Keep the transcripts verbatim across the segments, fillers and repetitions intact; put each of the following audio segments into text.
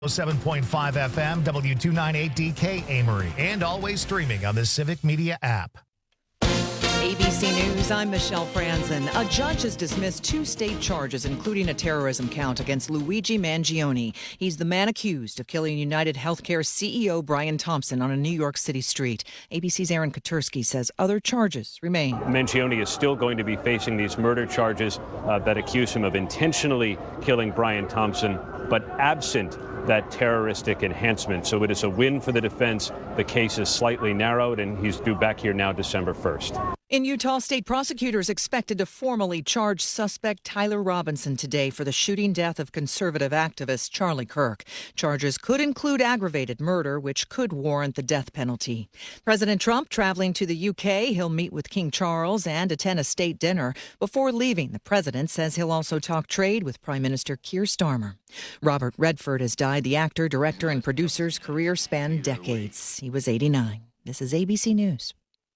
seven point five F M, W two ninety-eight D K Amory, and always streaming on the Civic Media app. A B C News, I'm Michelle Franzen. A judge has dismissed two state charges, including a terrorism count against Luigi Mangione. He's the man accused of killing United Healthcare C E O Brian Thompson on a New York City street. A B C's Aaron Katersky says other charges remain. Mangione is still going to be facing these murder charges uh, that accuse him of intentionally killing Brian Thompson, but absent that terroristic enhancement. So it is a win for the defense. The case is slightly narrowed, and he's due back here now December first. In Utah, state prosecutors expected to formally charge suspect Tyler Robinson today for the shooting death of conservative activist Charlie Kirk. Charges could include aggravated murder, which could warrant the death penalty. President Trump traveling to the U K. He'll meet with King Charles and attend a state dinner. Before leaving, the president says he'll also talk trade with Prime Minister Keir Starmer. Robert Redford has died. The actor, director, and producer's career spanned decades. He was eighty-nine. This is A B C News.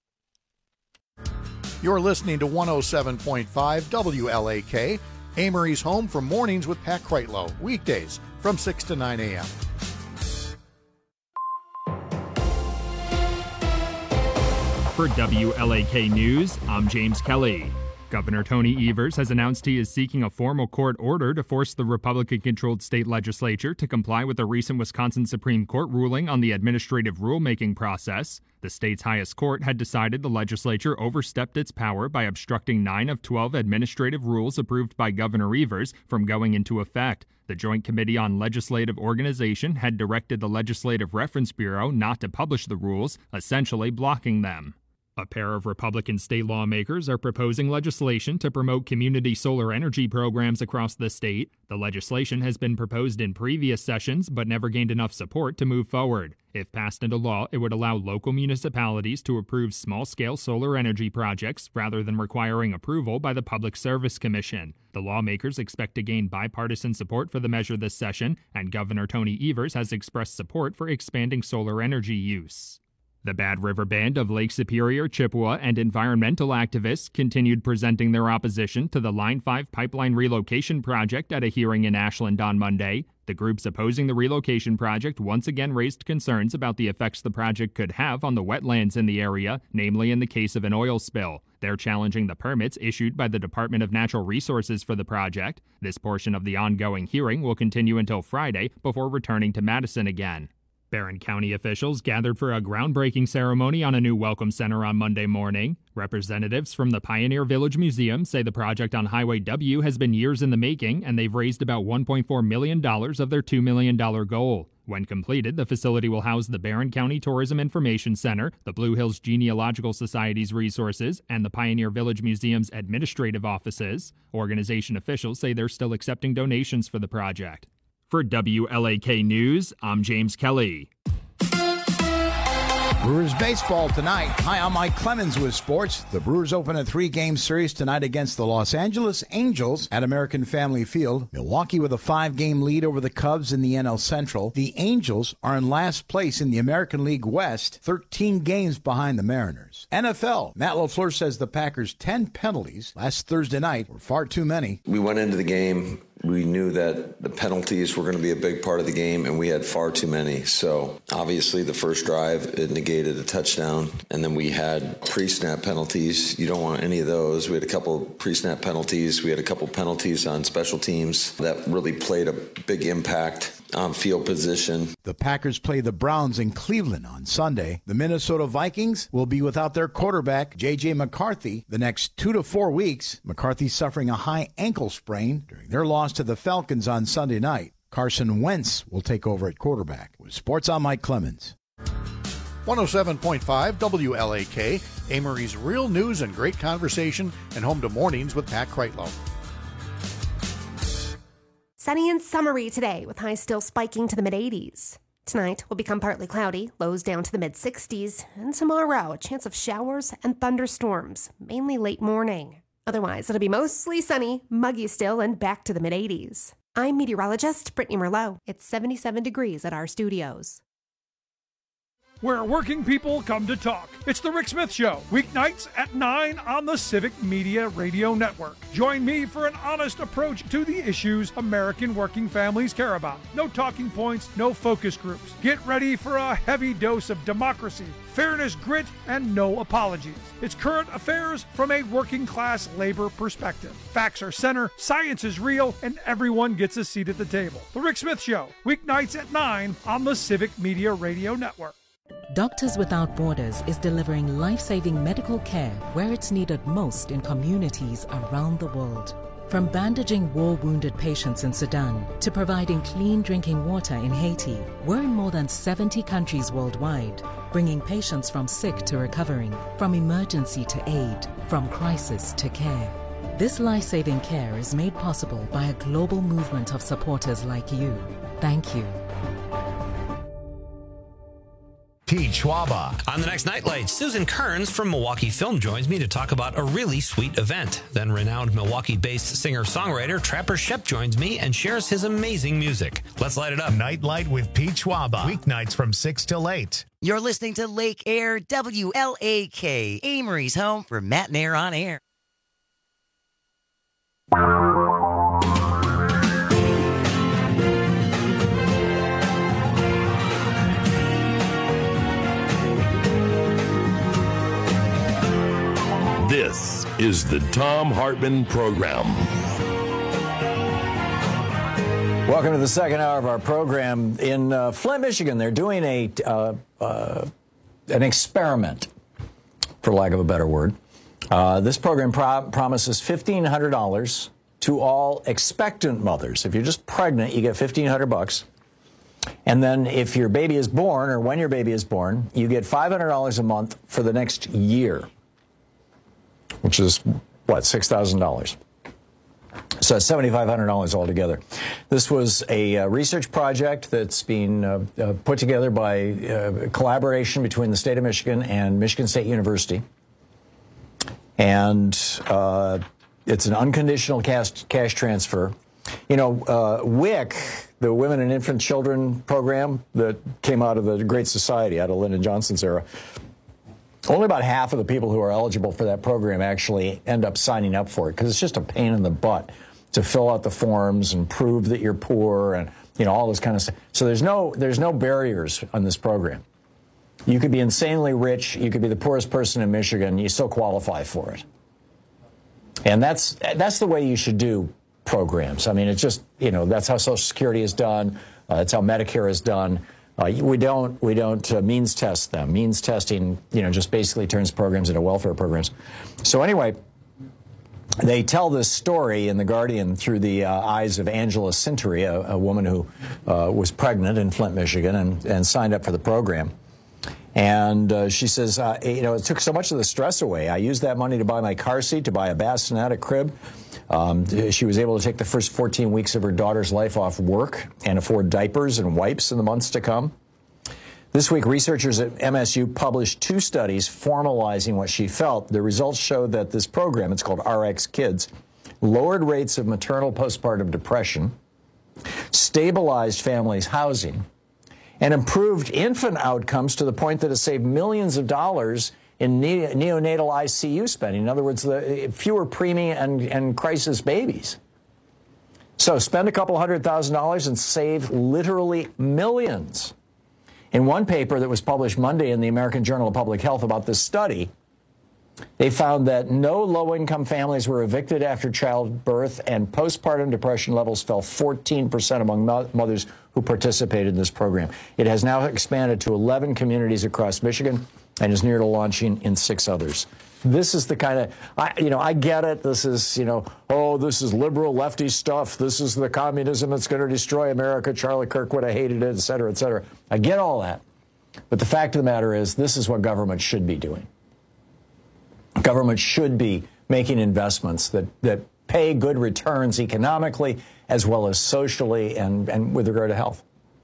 You're listening to one oh seven point five W L A K, Amory's home for mornings with Pat Kreitlow, weekdays from six to nine a.m. For W L A K News, I'm James Kelly. Governor Tony Evers has announced he is seeking a formal court order to force the Republican-controlled state legislature to comply with the recent Wisconsin Supreme Court ruling on the administrative rulemaking process. The state's highest court had decided the legislature overstepped its power by obstructing nine of twelve administrative rules approved by Governor Evers from going into effect. The Joint Committee on Legislative Organization had directed the Legislative Reference Bureau not to publish the rules, essentially blocking them. A pair of Republican state lawmakers are proposing legislation to promote community solar energy programs across the state. The legislation has been proposed in previous sessions but never gained enough support to move forward. If passed into law, it would allow local municipalities to approve small-scale solar energy projects rather than requiring approval by the Public Service Commission. The lawmakers expect to gain bipartisan support for the measure this session, and Governor Tony Evers has expressed support for expanding solar energy use. The Bad River Band of Lake Superior, Chippewa, and environmental activists continued presenting their opposition to the Line five pipeline relocation project at a hearing in Ashland on Monday. The groups opposing the relocation project once again raised concerns about the effects the project could have on the wetlands in the area, namely in the case of an oil spill. They're challenging the permits issued by the Department of Natural Resources for the project. This portion of the ongoing hearing will continue until Friday before returning to Madison again. Barron County officials gathered for a groundbreaking ceremony on a new welcome center on Monday morning. Representatives from the Pioneer Village Museum say the project on Highway W has been years in the making, and they've raised about one point four million dollars of their two million dollars goal. When completed, the facility will house the Barron County Tourism Information Center, the Blue Hills Genealogical Society's resources, and the Pioneer Village Museum's administrative offices. Organization officials say they're still accepting donations for the project. For W L A K News, I'm James Kelly. Brewers baseball tonight. Hi, I'm Mike Clemens with sports. The Brewers open a three-game series tonight against the Los Angeles Angels at American Family Field. Milwaukee with a five-game lead over the Cubs in the N L Central. The Angels are in last place in the American League West, thirteen games behind the Mariners. N F L. Matt LaFleur says the Packers' ten penalties last Thursday night were far too many. We went into the game. We knew that the penalties were going to be a big part of the game, and we had far too many. So obviously the first drive, it negated a touchdown, and then we had pre-snap penalties. You don't want any of those. We had a couple pre-snap penalties. We had a couple penalties on special teams that really played a big impact on field position. The Packers play the Browns in Cleveland on Sunday. The Minnesota Vikings will be without their quarterback, J J McCarthy, the next two to four weeks. McCarthy suffering a high ankle sprain during their loss to the Falcons on Sunday night. Carson Wentz will take over at quarterback. With sports, I'm Mike Clemens. one oh seven point five W L A K, Amory's real news and great conversation, and home to mornings with Pat Kreitlow. Sunny and summery today with highs still spiking to the mid-eighties. Tonight will become partly cloudy, lows down to the mid-sixties, and tomorrow a chance of showers and thunderstorms, mainly late morning. Otherwise, it'll be mostly sunny, muggy still, and back to the mid-eighties. I'm meteorologist Brittany Merlot. It's seventy-seven degrees at our studios. where working people come to talk. It's The Rick Smith Show, weeknights at nine on the Civic Media Radio Network. Join me for an honest approach to the issues American working families care about. No talking points, no focus groups. Get ready for a heavy dose of democracy, fairness, grit, and no apologies. It's current affairs from a working class labor perspective. Facts are center, science is real, and everyone gets a seat at the table. The Rick Smith Show, weeknights at nine on the Civic Media Radio Network. Doctors Without Borders is delivering life-saving medical care where it's needed most in communities around the world. From bandaging war-wounded patients in Sudan to providing clean drinking water in Haiti, we're in more than seventy countries worldwide, bringing patients from sick to recovering, from emergency to aid, from crisis to care. This life-saving care is made possible by a global movement of supporters like you. Thank you. Pete Schwaba. On the next Nightlight, Susan Kearns from Milwaukee Film joins me to talk about a really sweet event. Then renowned Milwaukee-based singer-songwriter Trapper Shep joins me and shares his amazing music. Let's light it up. Nightlight with Pete Schwaba. Weeknights from six till eight. You're listening to Lake Air W L A K, Amory's home for Matt and Air on Air. This is the Thom Hartmann Program. Welcome to the second hour of our program. In uh, Flint, Michigan, they're doing a uh, uh, an experiment, for lack of a better word. Uh, this program pro- promises fifteen hundred dollars to all expectant mothers. If you're just pregnant, you get fifteen hundred bucks. And then if your baby is born, or when your baby is born, you get five hundred dollars a month for the next year, which is, what, six thousand dollars. So that's seven thousand five hundred dollars altogether. This was a uh, research project that's being uh, uh, put together by uh, collaboration between the state of Michigan and Michigan State University. And uh, it's an unconditional cash, cash transfer. You know, uh, W I C, the Women and Infant Children program that came out of the Great Society, out of Lyndon Johnson's era, only about half of the people who are eligible for that program actually end up signing up for it, because it's just a pain in the butt to fill out the forms and prove that you're poor and, you know, all this kind of stuff. So there's no there's no barriers on this program. You could be insanely rich, you could be the poorest person in Michigan, you still qualify for it. And that's that's the way you should do programs. I mean, it's just, you know, that's how Social Security is done. Uh, that's how Medicare is done. Uh, we don't we don't uh, means test them. Means testing, you know, just basically turns programs into welfare programs. So anyway, they tell this story in The Guardian through the uh, eyes of Angela Sintry, a, a woman who uh, was pregnant in Flint, Michigan, and, and signed up for the program. And uh, she says, uh, you know, it took so much of the stress away. I used that money to buy my car seat, to buy a bassinet, a crib. Um, she was able to take the first fourteen weeks of her daughter's life off work and afford diapers and wipes in the months to come. This week, researchers at M S U published two studies formalizing what she felt. The results showed that this program, it's called R X Kids, lowered rates of maternal postpartum depression, stabilized families' housing, and improved infant outcomes to the point that it saved millions of dollars in ne- neonatal I C U spending. In other words, the fewer preemie and, and crisis babies. So spend a couple hundred thousand dollars and save literally millions. In one paper that was published Monday in the American Journal of Public Health about this study, they found that no low-income families were evicted after childbirth, and postpartum depression levels fell fourteen percent among mo- mothers who participated in this program. It has now expanded to eleven communities across Michigan and is near to launching in six others. This is the kind of, I, you know, I get it. This is, you know, oh, this is liberal lefty stuff. This is the communism that's going to destroy America. Charlie Kirk would have hated it, et cetera, et cetera. I get all that. But the fact of the matter is, this is what government should be doing. Government should be making investments that, that pay good returns economically as well as socially and, and with regard to health.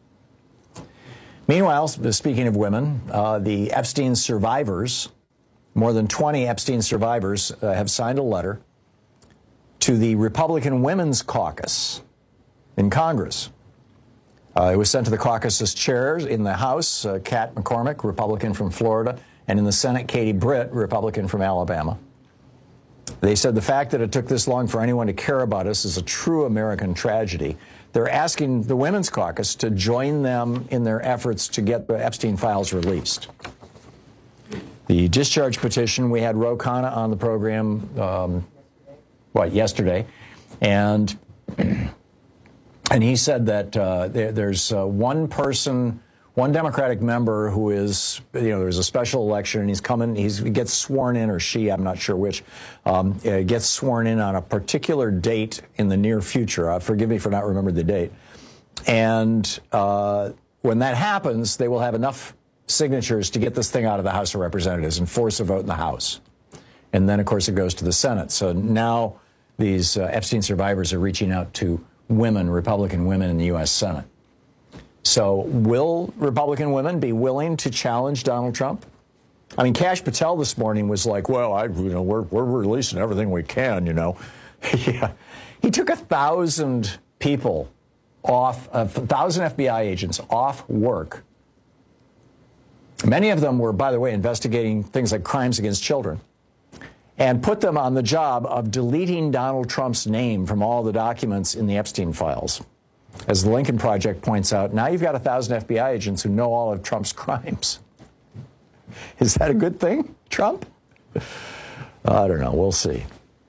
Meanwhile, speaking of women, uh, the Epstein survivors, more than twenty Epstein survivors uh, have signed a letter to the Republican Women's Caucus in Congress, Uh, it was sent to the caucus's chairs in the House, uh, Kat McCormick, Republican from Florida, and in the Senate, Katie Britt, Republican from Alabama. They said the fact that it took this long for anyone to care about us is a true American tragedy. They're asking the Women's Caucus to join them in their efforts to get the Epstein files released. The discharge petition, we had Ro Khanna on the program, um, what, yesterday, and and he said that uh, there, there's uh, one person, one Democratic member who is, you know, there's a special election, and he's coming, he's, he gets sworn in, or she, I'm not sure which, um, uh, gets sworn in on a particular date in the near future. Uh, forgive me for not remembering the date. And uh, when that happens, they will have enough signatures to get this thing out of the House of Representatives and force a vote in the House. And then, of course, it goes to the Senate. So now these uh, Epstein survivors are reaching out to women, Republican women in the U S Senate. So will Republican women be willing to challenge Donald Trump? I mean, Kash Patel this morning was like, well, I, you know, we're, we're releasing everything we can, you know. Yeah. He took a thousand people off, a thousand F B I agents off work. Many of them were, by the way, investigating things like crimes against children, and put them on the job of deleting Donald Trump's name from all the documents in the Epstein files. As the Lincoln Project points out, now you've got a thousand F B I agents who know all of Trump's crimes. Is that a good thing, Trump? I don't know. We'll see.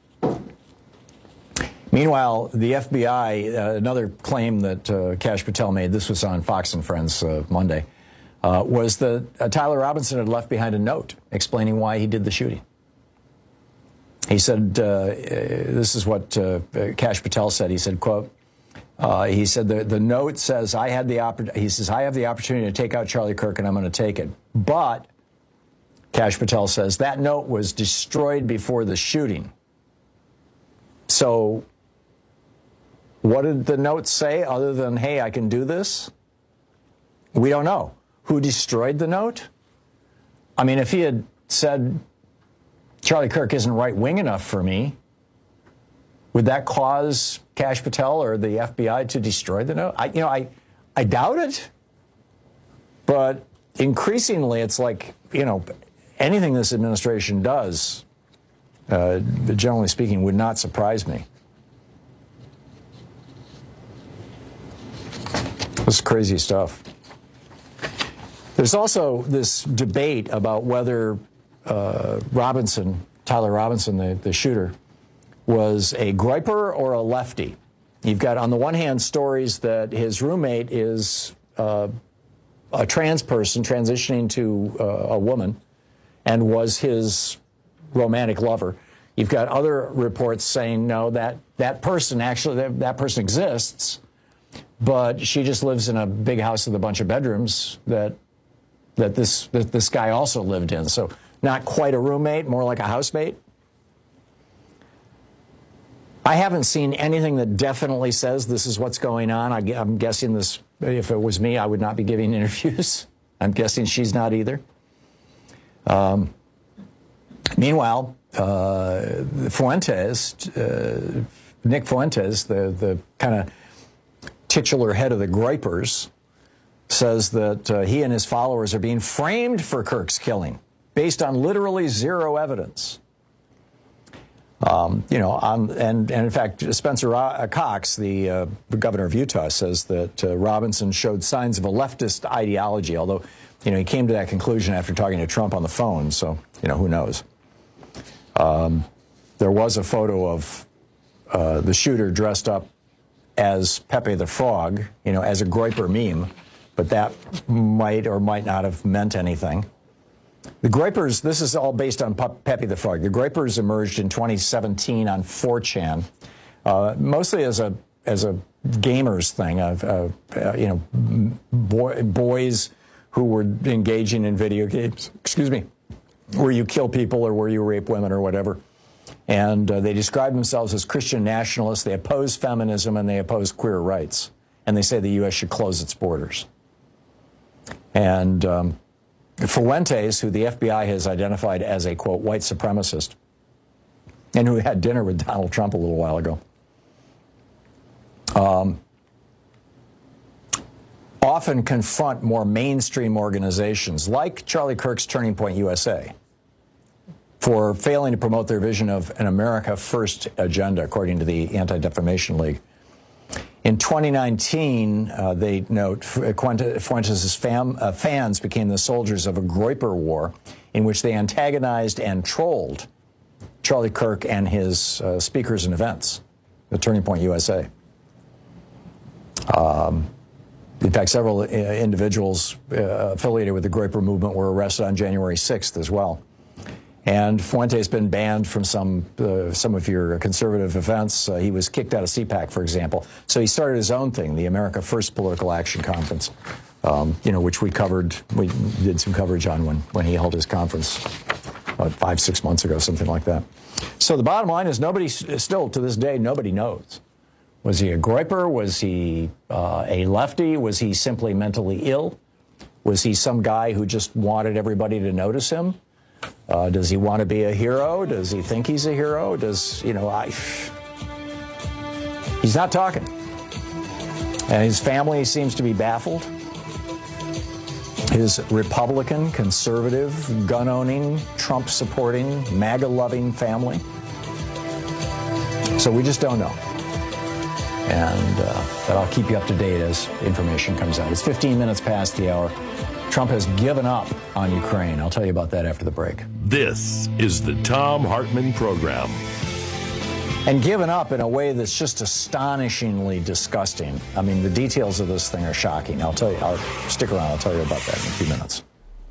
Meanwhile, the F B I, uh, another claim that uh, Kash Patel made, this was on Fox and Friends uh, Monday, uh, was that uh, Tyler Robinson had left behind a note explaining why he did the shooting. He said, uh, this is what uh, Kash Patel said. He said, quote, Uh, he said the, the note says, I had the oppor- he says, I have the opportunity to take out Charlie Kirk, and I'm going to take it. But, Kash Patel says, that note was destroyed before the shooting. So what did the note say other than, hey, I can do this? We don't know. Who destroyed the note? I mean, if he had said, Charlie Kirk isn't right-wing enough for me, would that cause Kash Patel or the F B I to destroy the note? I, you know, I, I doubt it. But increasingly, it's like, you know, anything this administration does, uh, generally speaking, would not surprise me. This is crazy stuff. There's also this debate about whether uh, Robinson, Tyler Robinson, the, the shooter, was a groyper or a lefty. You've got, on the one hand, stories that his roommate is uh, a trans person transitioning to uh, a woman and was his romantic lover. You've got other reports saying, no, that, that person actually, that, that person exists, but she just lives in a big house with a bunch of bedrooms that that this that this guy also lived in. So not quite a roommate, more like a housemate. I haven't seen anything that definitely says this is what's going on. I, I'm guessing this, if it was me, I would not be giving interviews. I'm guessing she's not either. Um, meanwhile, uh, Fuentes, uh, Nick Fuentes, the, the kind of titular head of the Groypers, says that uh, he and his followers are being framed for Kirk's killing based on literally zero evidence. Um, you know, um, and, and in fact, Spencer Ro- Cox, the uh, governor of Utah, says that uh, Robinson showed signs of a leftist ideology, although, you know, he came to that conclusion after talking to Trump on the phone, so, you know, who knows. Um, there was a photo of uh, the shooter dressed up as Pepe the Frog, you know, as a Groyper meme, but that might or might not have meant anything. The Groypers, this is all based on Pepe the Frog. The Groypers emerged in twenty seventeen on four chan, uh, mostly as a as a gamers thing of, uh, uh, you know, boy, boys who were engaging in video games, excuse me, where you kill people or where you rape women or whatever. And uh, they describe themselves as Christian nationalists. They oppose feminism and they oppose queer rights. And they say the U S should close its borders. And um, Fuentes, who the F B I has identified as a, quote, white supremacist, and who had dinner with Donald Trump a little while ago, um, often confront more mainstream organizations like Charlie Kirk's Turning Point U S A for failing to promote their vision of an America First agenda, according to the Anti-Defamation League. In twenty nineteen, uh, they note, Fuentes' fam, uh, fans became the soldiers of a Groyper war in which they antagonized and trolled Charlie Kirk and his uh, speakers and events, the Turning Point U S A. Um, in fact, several uh, individuals uh, affiliated with the Groyper movement were arrested on January sixth as well. And Fuentes has been banned from some uh, some of your conservative events. Uh, he was kicked out of C PAC, for example. So he started his own thing, the America First Political Action Conference, um, you know, which we covered, we did some coverage on when, when he held his conference uh, five, six months ago, something like that. So the bottom line is nobody, still to this day, nobody knows. Was he a Groyper? Was he uh, a lefty? Was he simply mentally ill? Was he some guy who just wanted everybody to notice him? Uh, does he want to be a hero? Does he think he's a hero? Does, you know, I... He's not talking. And his family seems to be baffled. His Republican, conservative, gun-owning, Trump-supporting, MAGA-loving family. So we just don't know. And uh, but I'll keep you up to date as information comes out. It's fifteen minutes past the hour. Trump has given up on Ukraine. I'll tell you about that after the break. This is the Thom Hartmann Program. And given up in a way that's just astonishingly disgusting. I mean, the details of this thing are shocking. I'll tell you, I'll stick around. I'll tell you about that in a few minutes.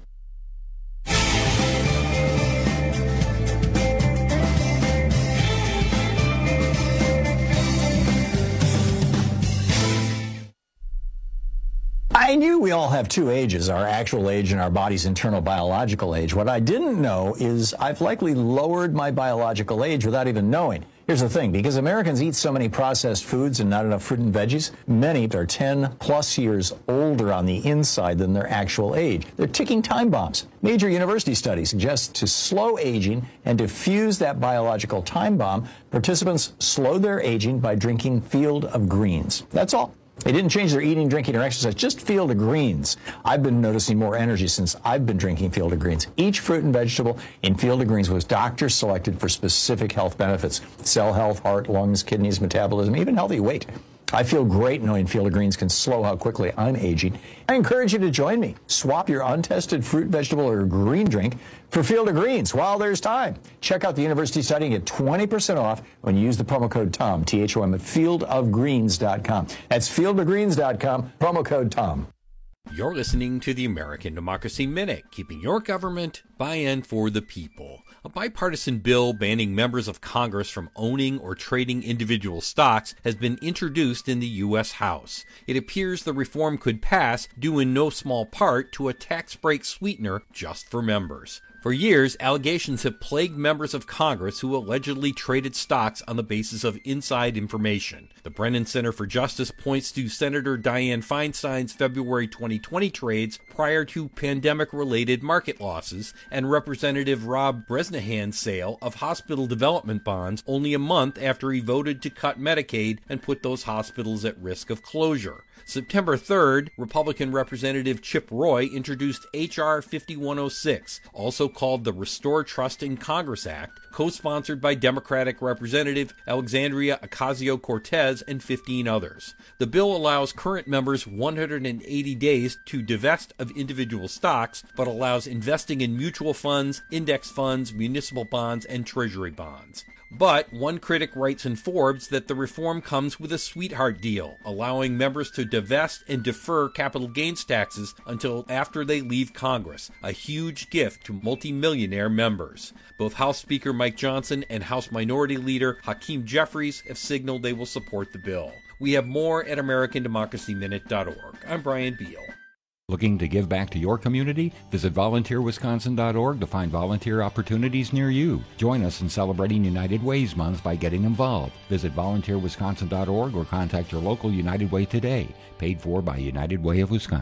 I knew we all have two ages, our actual age and our body's internal biological age. What I didn't know is I've likely lowered my biological age without even knowing. Here's the thing, because Americans eat so many processed foods and not enough fruit and veggies, many are ten plus years older on the inside than their actual age. They're ticking time bombs. Major university studies suggest to slow aging and diffuse that biological time bomb, participants slowed their aging by drinking Field of Greens. That's all. They didn't change their eating, drinking, or exercise, just Field of Greens. I've been noticing more energy since I've been drinking Field of Greens. Each fruit and vegetable in Field of Greens was doctor selected for specific health benefits: cell health, heart, lungs, kidneys, metabolism, even healthy weight. I feel great knowing Field of Greens can slow how quickly I'm aging. I encourage you to join me. Swap your untested fruit, vegetable, or green drink for Field of Greens while there's time. Check out the university study and get twenty percent off when you use the promo code TOM, T H O M, at field of greens dot com. That's field of greens dot com, promo code TOM. You're listening to the American Democracy Minute, keeping your government by and for the people. A bipartisan bill banning members of Congress from owning or trading individual stocks has been introduced in the U S House. It appears the reform could pass due in no small part to a tax break sweetener just for members. For years, allegations have plagued members of Congress who allegedly traded stocks on the basis of inside information. The Brennan Center for Justice points to Senator Dianne Feinstein's February twenty twenty trades prior to pandemic-related market losses, and Representative Rob Bresnahan's sale of hospital development bonds only a month after he voted to cut Medicaid and put those hospitals at risk of closure. September third, Republican Representative Chip Roy introduced H R fifty-one oh six, also called the Restore Trust in Congress Act, co-sponsored by Democratic Representative Alexandria Ocasio-Cortez and fifteen others. The bill allows current members one hundred eighty days to divest of individual stocks, but allows investing in mutual funds, index funds, municipal bonds, and treasury bonds. But one critic writes in Forbes that the reform comes with a sweetheart deal, allowing members to divest and defer capital gains taxes until after they leave Congress, a huge gift to multimillionaire members. Both House Speaker Mike Johnson and House Minority Leader Hakeem Jeffries have signaled they will support the bill. We have more at American Democracy Minute dot org. I'm Brian Beal. Looking to give back to your community? Visit volunteer wisconsin dot org to find volunteer opportunities near you. Join us in celebrating United Ways Month by getting involved. Visit volunteer wisconsin dot org or contact your local United Way today. Paid for by United Way of Wisconsin.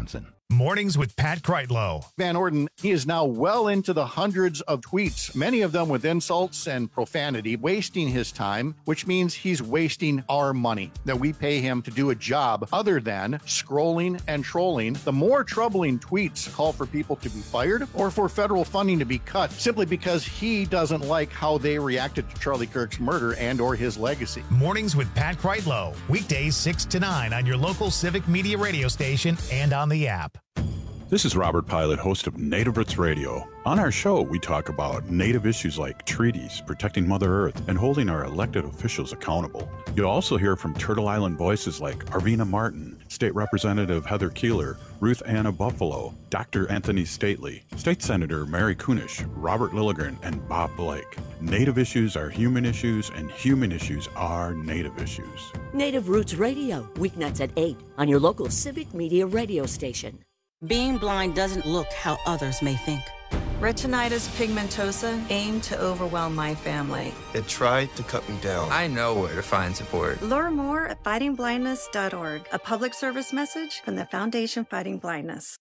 Mornings with Pat Kreitlow. Van Orden, he is now well into the hundreds of tweets, many of them with insults and profanity, wasting his time, which means he's wasting our money that we pay him to do a job other than scrolling and trolling. The more troubling tweets call for people to be fired or for federal funding to be cut simply because he doesn't like how they reacted to Charlie Kirk's murder and or his legacy. Mornings with Pat Kreitlow. Weekdays six to nine on your local Civic Media radio station and on the app. This is Robert Pilot, host of Native Roots Radio. On our show, we talk about Native issues like treaties, protecting Mother Earth, and holding our elected officials accountable. You'll also hear from Turtle Island voices like Arvina Martin, State Representative Heather Keeler, Ruth Anna Buffalo, Doctor Anthony Stately, State Senator Mary Kunish, Robert Lilligren, and Bob Blake. Native issues are human issues, and human issues are Native issues. Native Roots Radio, weeknights at eight on your local Civic Media radio station. Being blind doesn't look how others may think. Retinitis pigmentosa aimed to overwhelm my family. It tried to cut me down. I know where to find support. Learn more at fighting blindness dot org, a public service message from the Foundation Fighting Blindness.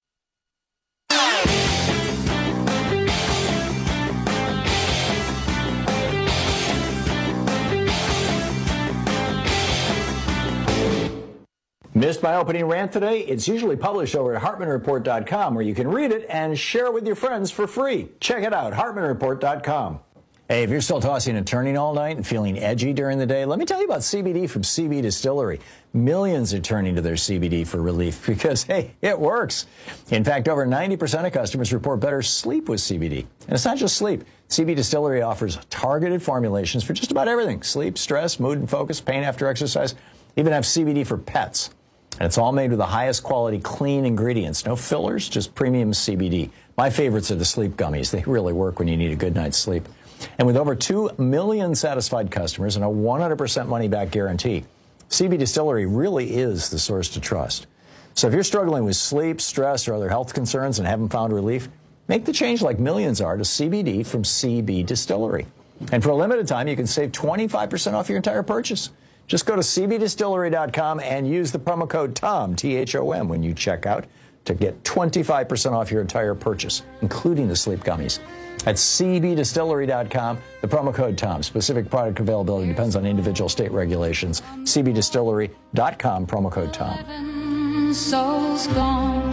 Missed my opening rant today? It's usually published over at Hartman Report dot com, where you can read it and share it with your friends for free. Check it out, Hartman Report dot com. Hey, if you're still tossing and turning all night and feeling edgy during the day, let me tell you about C B D from C B Distillery. Millions are turning to their C B D for relief because, hey, it works. In fact, over ninety percent of customers report better sleep with C B D. And it's not just sleep. C B Distillery offers targeted formulations for just about everything. Sleep, stress, mood and focus, pain after exercise. Even have C B D for pets. And it's all made with the highest quality clean ingredients. No fillers, just premium C B D. My favorites are the sleep gummies. They really work when you need a good night's sleep. And with over two million satisfied customers and a one hundred percent money-back guarantee, C B Distillery really is the source to trust. So if you're struggling with sleep, stress, or other health concerns and haven't found relief, make the change like millions are to C B D from C B Distillery. And for a limited time, you can save twenty-five percent off your entire purchase. Just go to C B distillery dot com and use the promo code TOM, T H O M, when you check out to get twenty-five percent off your entire purchase, including the sleep gummies. At C B distillery dot com, the promo code TOM. Specific product availability depends on individual state regulations. C B distillery dot com, promo code TOM. Soul's gone.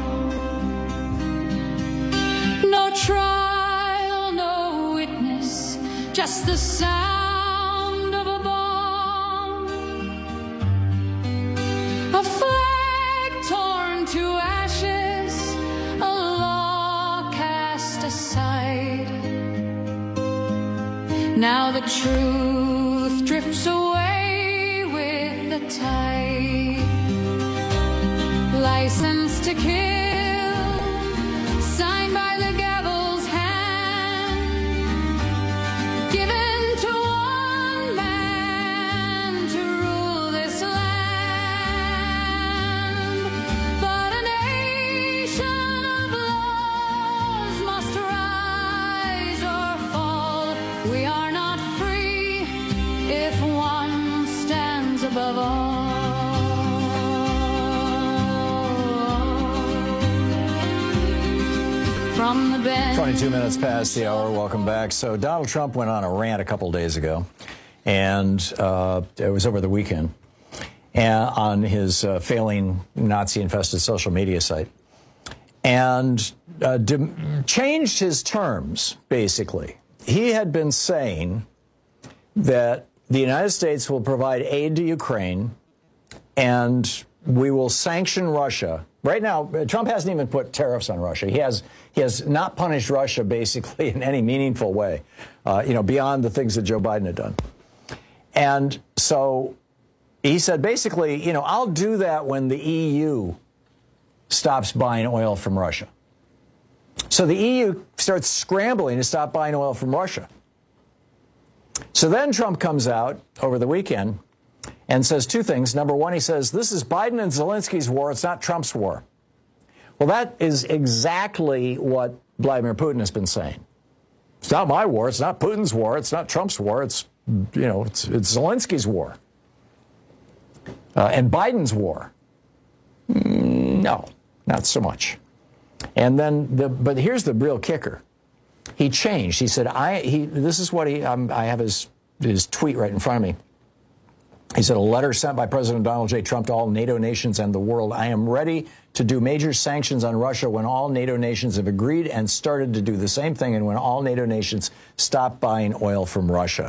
No trial, no witness, just the sound of a bomb. A flag torn to ashes, a law cast aside. Now the truth drifts away with the tide. License to kill, signed by the gavel's hand, given to one man to rule this land. But a nation of laws must rise or fall. We are not free if one stands above all. From the bench. twenty-two minutes past the hour. Welcome back. So Donald Trump went on a rant a couple days ago, and uh, it was over the weekend, and on his uh, failing Nazi-infested social media site, and uh, de- changed his terms, basically. He had been saying that the United States will provide aid to Ukraine, and we will sanction Russia. Right now, Trump hasn't even put tariffs on Russia. He has he has not punished Russia, basically, in any meaningful way, uh, you know, beyond the things that Joe Biden had done. And so he said, basically, you know, I'll do that when the E U stops buying oil from Russia. So the E U starts scrambling to stop buying oil from Russia. So then Trump comes out over the weekend and says two things. Number one, he says, this is Biden and Zelensky's war. It's not Trump's war. Well, that is exactly what Vladimir Putin has been saying. It's not my war. It's not Putin's war. It's not Trump's war. It's, you know, it's, it's Zelensky's war. Uh, and Biden's war. Mm, no, not so much. And then, the, but here's the real kicker. He changed. He said, I, he, this is what he, um, I have his, his tweet right in front of me. He said, a letter sent by President Donald J. Trump to all NATO nations and the world. I am ready to do major sanctions on Russia when all NATO nations have agreed and started to do the same thing, and when all NATO nations stop buying oil from Russia.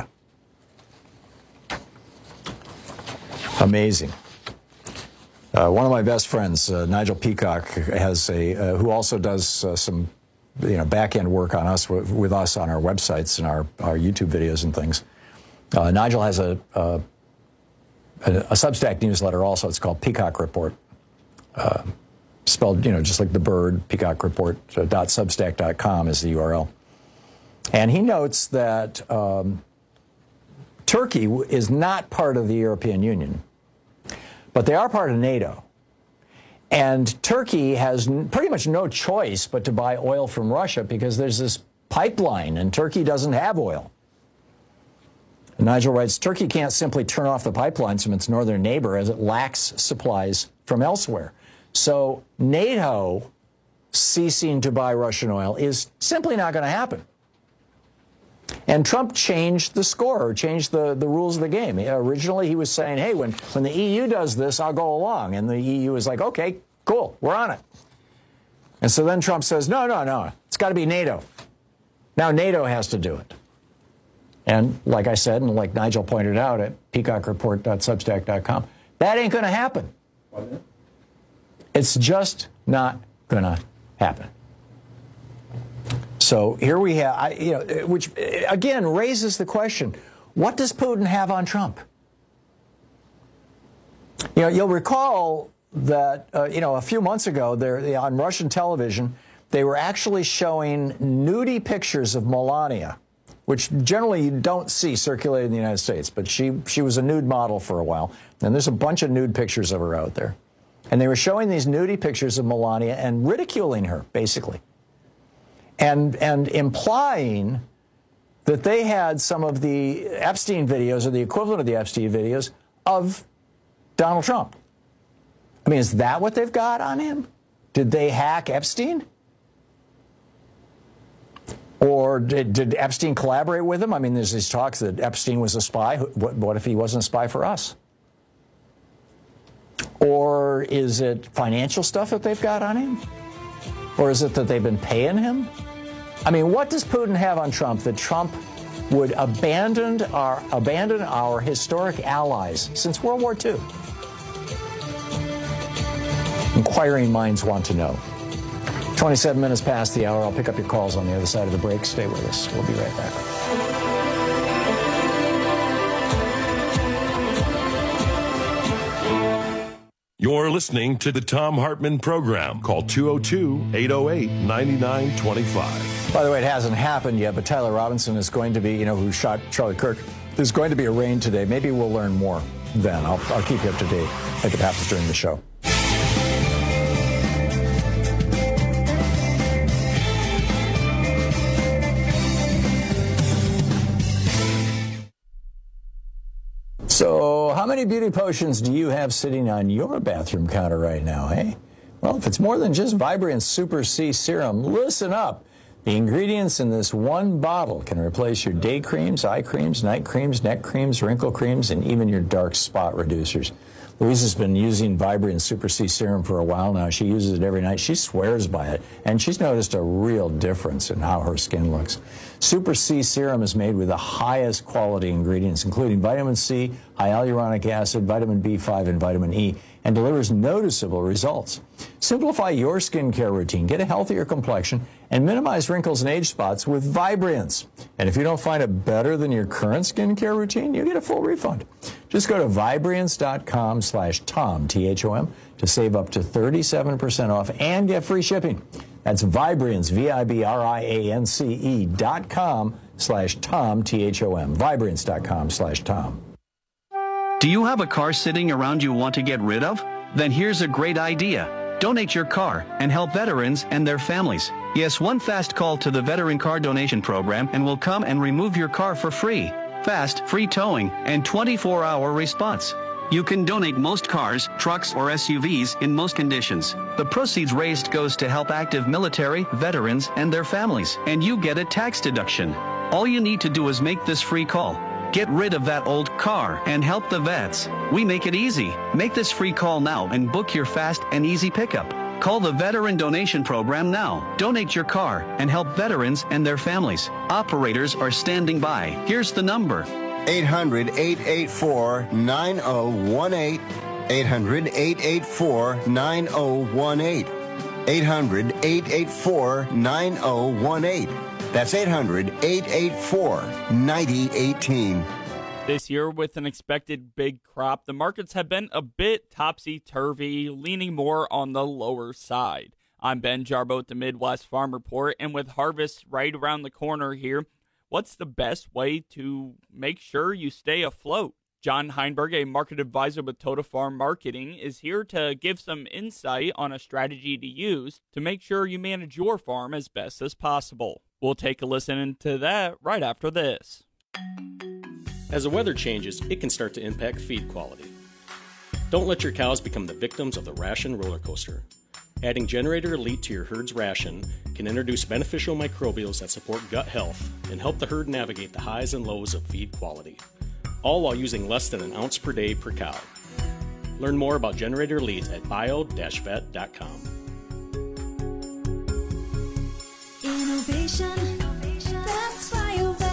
Amazing. Uh, one of my best friends, uh, Nigel Peacock, has a uh, who also does uh, some you know back end work on us with, with us on our websites and our, our YouTube videos and things. Uh, Nigel has a, a a Substack newsletter also. It's called Peacock Report. Uh, spelled, you know, just like the bird, Peacock Report dot substack dot com is the U R L. And he notes that um, Turkey is not part of the European Union, but they are part of NATO. And Turkey has n- pretty much no choice but to buy oil from Russia because there's this pipeline and Turkey doesn't have oil. And Nigel writes, Turkey can't simply turn off the pipelines from its northern neighbor as it lacks supplies from elsewhere. So NATO ceasing to buy Russian oil is simply not going to happen. And Trump changed the score, or changed the, the rules of the game. Originally, he was saying, hey, when, when the E U does this, I'll go along. And the E U is like, okay, cool, we're on it. And so then Trump says, no, no, no, it's got to be NATO. Now NATO has to do it. And like I said, and like Nigel pointed out at peacock report dot substack dot com, that ain't going to happen. It's just not going to happen. So here we have, I, you know, which again raises the question: what does Putin have on Trump? You know, you'll recall that uh, you know a few months ago, there on Russian television, they were actually showing nudie pictures of Melania, which generally you don't see circulated in the United States, but she she was a nude model for a while, and there's a bunch of nude pictures of her out there. And they were showing these nudie pictures of Melania and ridiculing her, basically, and and implying that they had some of the Epstein videos, or the equivalent of the Epstein videos, of Donald Trump. I mean, is that what they've got on him? Did they hack Epstein? Or did, did Epstein collaborate with him? I mean, there's these talks that Epstein was a spy. What, what if he wasn't a spy for us? Or is it financial stuff that they've got on him? Or is it that they've been paying him? I mean, what does Putin have on Trump that Trump would abandon our, abandon our historic allies since World War Two? Inquiring minds want to know. twenty-seven minutes past the hour. I'll pick up your calls on the other side of the break. Stay with us. We'll be right back. You're listening to the Thom Hartmann Program. Call two oh two, eight oh eight, nine nine two five. By the way, it hasn't happened yet, but Tyler Robinson is going to be, you know, who shot Charlie Kirk. There's going to be a raid today. Maybe we'll learn more then. I'll, I'll keep you up to date if it happens during the show. So how many beauty potions do you have sitting on your bathroom counter right now, hey? Well, if it's more than just Vibrant Super C Serum, listen up. The ingredients in this one bottle can replace your day creams, eye creams, night creams, neck creams, wrinkle creams, and even your dark spot reducers. Louise has been using Vibrant Super C Serum for a while now. She uses it every night. She swears by it, and she's noticed a real difference in how her skin looks. Super C Serum is made with the highest quality ingredients, including vitamin C, hyaluronic acid, vitamin B five, and vitamin E, and delivers noticeable results. Simplify your skincare routine, get a healthier complexion, and minimize wrinkles and age spots with Vibrance. And if you don't find it better than your current skincare routine, you get a full refund. Just go to Vibrance.com slash Tom, T H O M, to save up to thirty-seven percent off and get free shipping. That's Vibrance, V I B R I A N C E dot com slash Tom, T H O M. Vibrance.com slash Tom. Do you have a car sitting around you want to get rid of? Then here's a great idea. Donate your car and help veterans and their families. Yes, one fast call to the Veteran Car Donation Program and we'll come and remove your car for free. Fast, free towing, and twenty-four hour response. You can donate most cars, trucks, or S U Vs in most conditions. The proceeds raised goes to help active military, veterans, and their families, and you get a tax deduction. All you need to do is make this free call. Get rid of that old car and help the vets. We make it easy. Make this free call now and book your fast and easy pickup. Call the Veteran Donation Program now. Donate your car and help veterans and their families. Operators are standing by. Here's the number. eight hundred, eight eight four, nine oh one eight. eight hundred, eight eight four, nine oh one eight. eight hundred, eight eight four, nine oh one eight. That's eight hundred, eight eight four, nine oh one eight. This year, with an expected big crop, the markets have been a bit topsy-turvy, leaning more on the lower side. I'm Ben Jarbo at the Midwest Farm Report, and with harvest right around the corner here, what's the best way to make sure you stay afloat? John Heinberg, a market advisor with Total Farm Marketing, is here to give some insight on a strategy to use to make sure you manage your farm as best as possible. We'll take a listen into that right after this. As the weather changes, it can start to impact feed quality. Don't let your cows become the victims of the ration roller coaster. Adding Generator Elite to your herd's ration can introduce beneficial microbials that support gut health and help the herd navigate the highs and lows of feed quality, all while using less than an ounce per day per cow. Learn more about Generator Elite at bio dash vet dot com. Innovation, that's BioVet.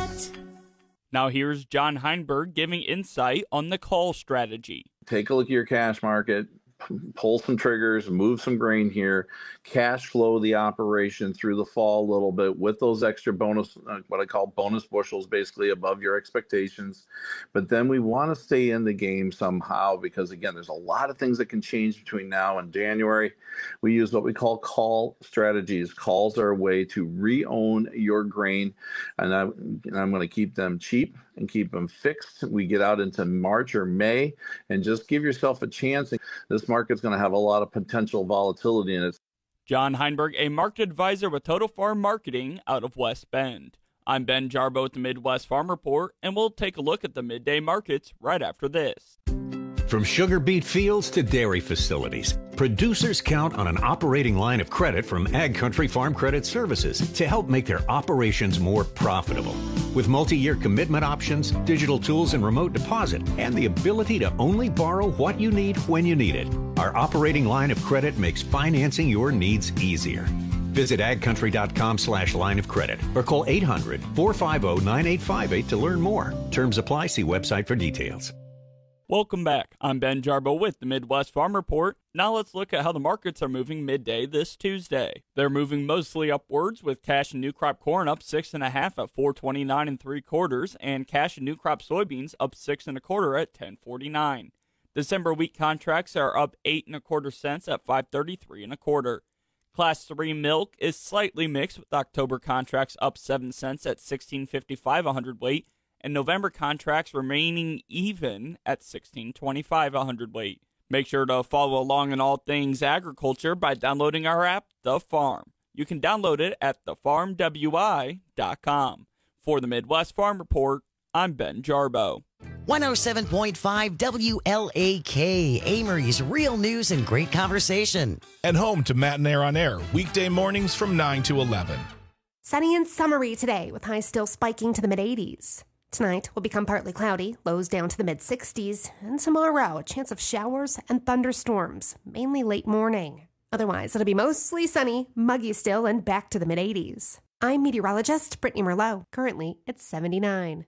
Now here's John Heinberg giving insight on the call strategy. Take a look at your cash market, pull some triggers, move some grain here, cash flow the operation through the fall a little bit with those extra bonus, uh, what I call bonus bushels, basically above your expectations. But then we want to stay in the game somehow because, again, there's a lot of things that can change between now and January. We use what we call call strategies. Calls are a way to re-own your grain, and, I, and I'm going to keep them cheap and keep them fixed. We get out into March or May and just give yourself a chance. This market's going to have a lot of potential volatility in it. John Heinberg, a market advisor with Total Farm Marketing out of West Bend. I'm Ben Jarbo at the Midwest Farm Report, and we'll take a look at the midday markets right after this. From sugar beet fields to dairy facilities, producers count on an operating line of credit from Ag Country Farm Credit Services to help make their operations more profitable. With multi-year commitment options, digital tools and remote deposit, and the ability to only borrow what you need when you need it, our operating line of credit makes financing your needs easier. Visit agcountry.com slash line of credit or call eight hundred, four five zero, nine eight five eight to learn more. Terms apply. See website for details. Welcome back. I'm Ben Jarbo with the Midwest Farm Report. Now let's look at how the markets are moving midday this Tuesday. They're moving mostly upwards, with cash and new crop corn up six and a half at four twenty-nine and three quarters, and cash and new crop soybeans up six and a quarter at ten forty-nine. December wheat contracts are up eight and a quarter cents at five thirty-three and a quarter. Class three milk is slightly mixed, with October contracts up seven cents at sixteen fifty-five a hundredweight, and November contracts remaining even at sixteen twenty-five a hundredweight. Make sure to follow along in all things agriculture by downloading our app, The Farm. You can download it at the farm w i dot com. For the Midwest Farm Report, I'm Ben Jarbo. one oh seven point five W L A K, Amory's Real News and Great Conversation. And home to Matt and Air on Air, weekday mornings from nine to eleven. Sunny and summery today, with highs still spiking to the mid eighties. Tonight will become partly cloudy, lows down to the mid sixties, and tomorrow a chance of showers and thunderstorms, mainly late morning. Otherwise, it'll be mostly sunny, muggy still, and back to the mid eighties. I'm meteorologist Brittany Merlot. Currently, it's seventy-nine.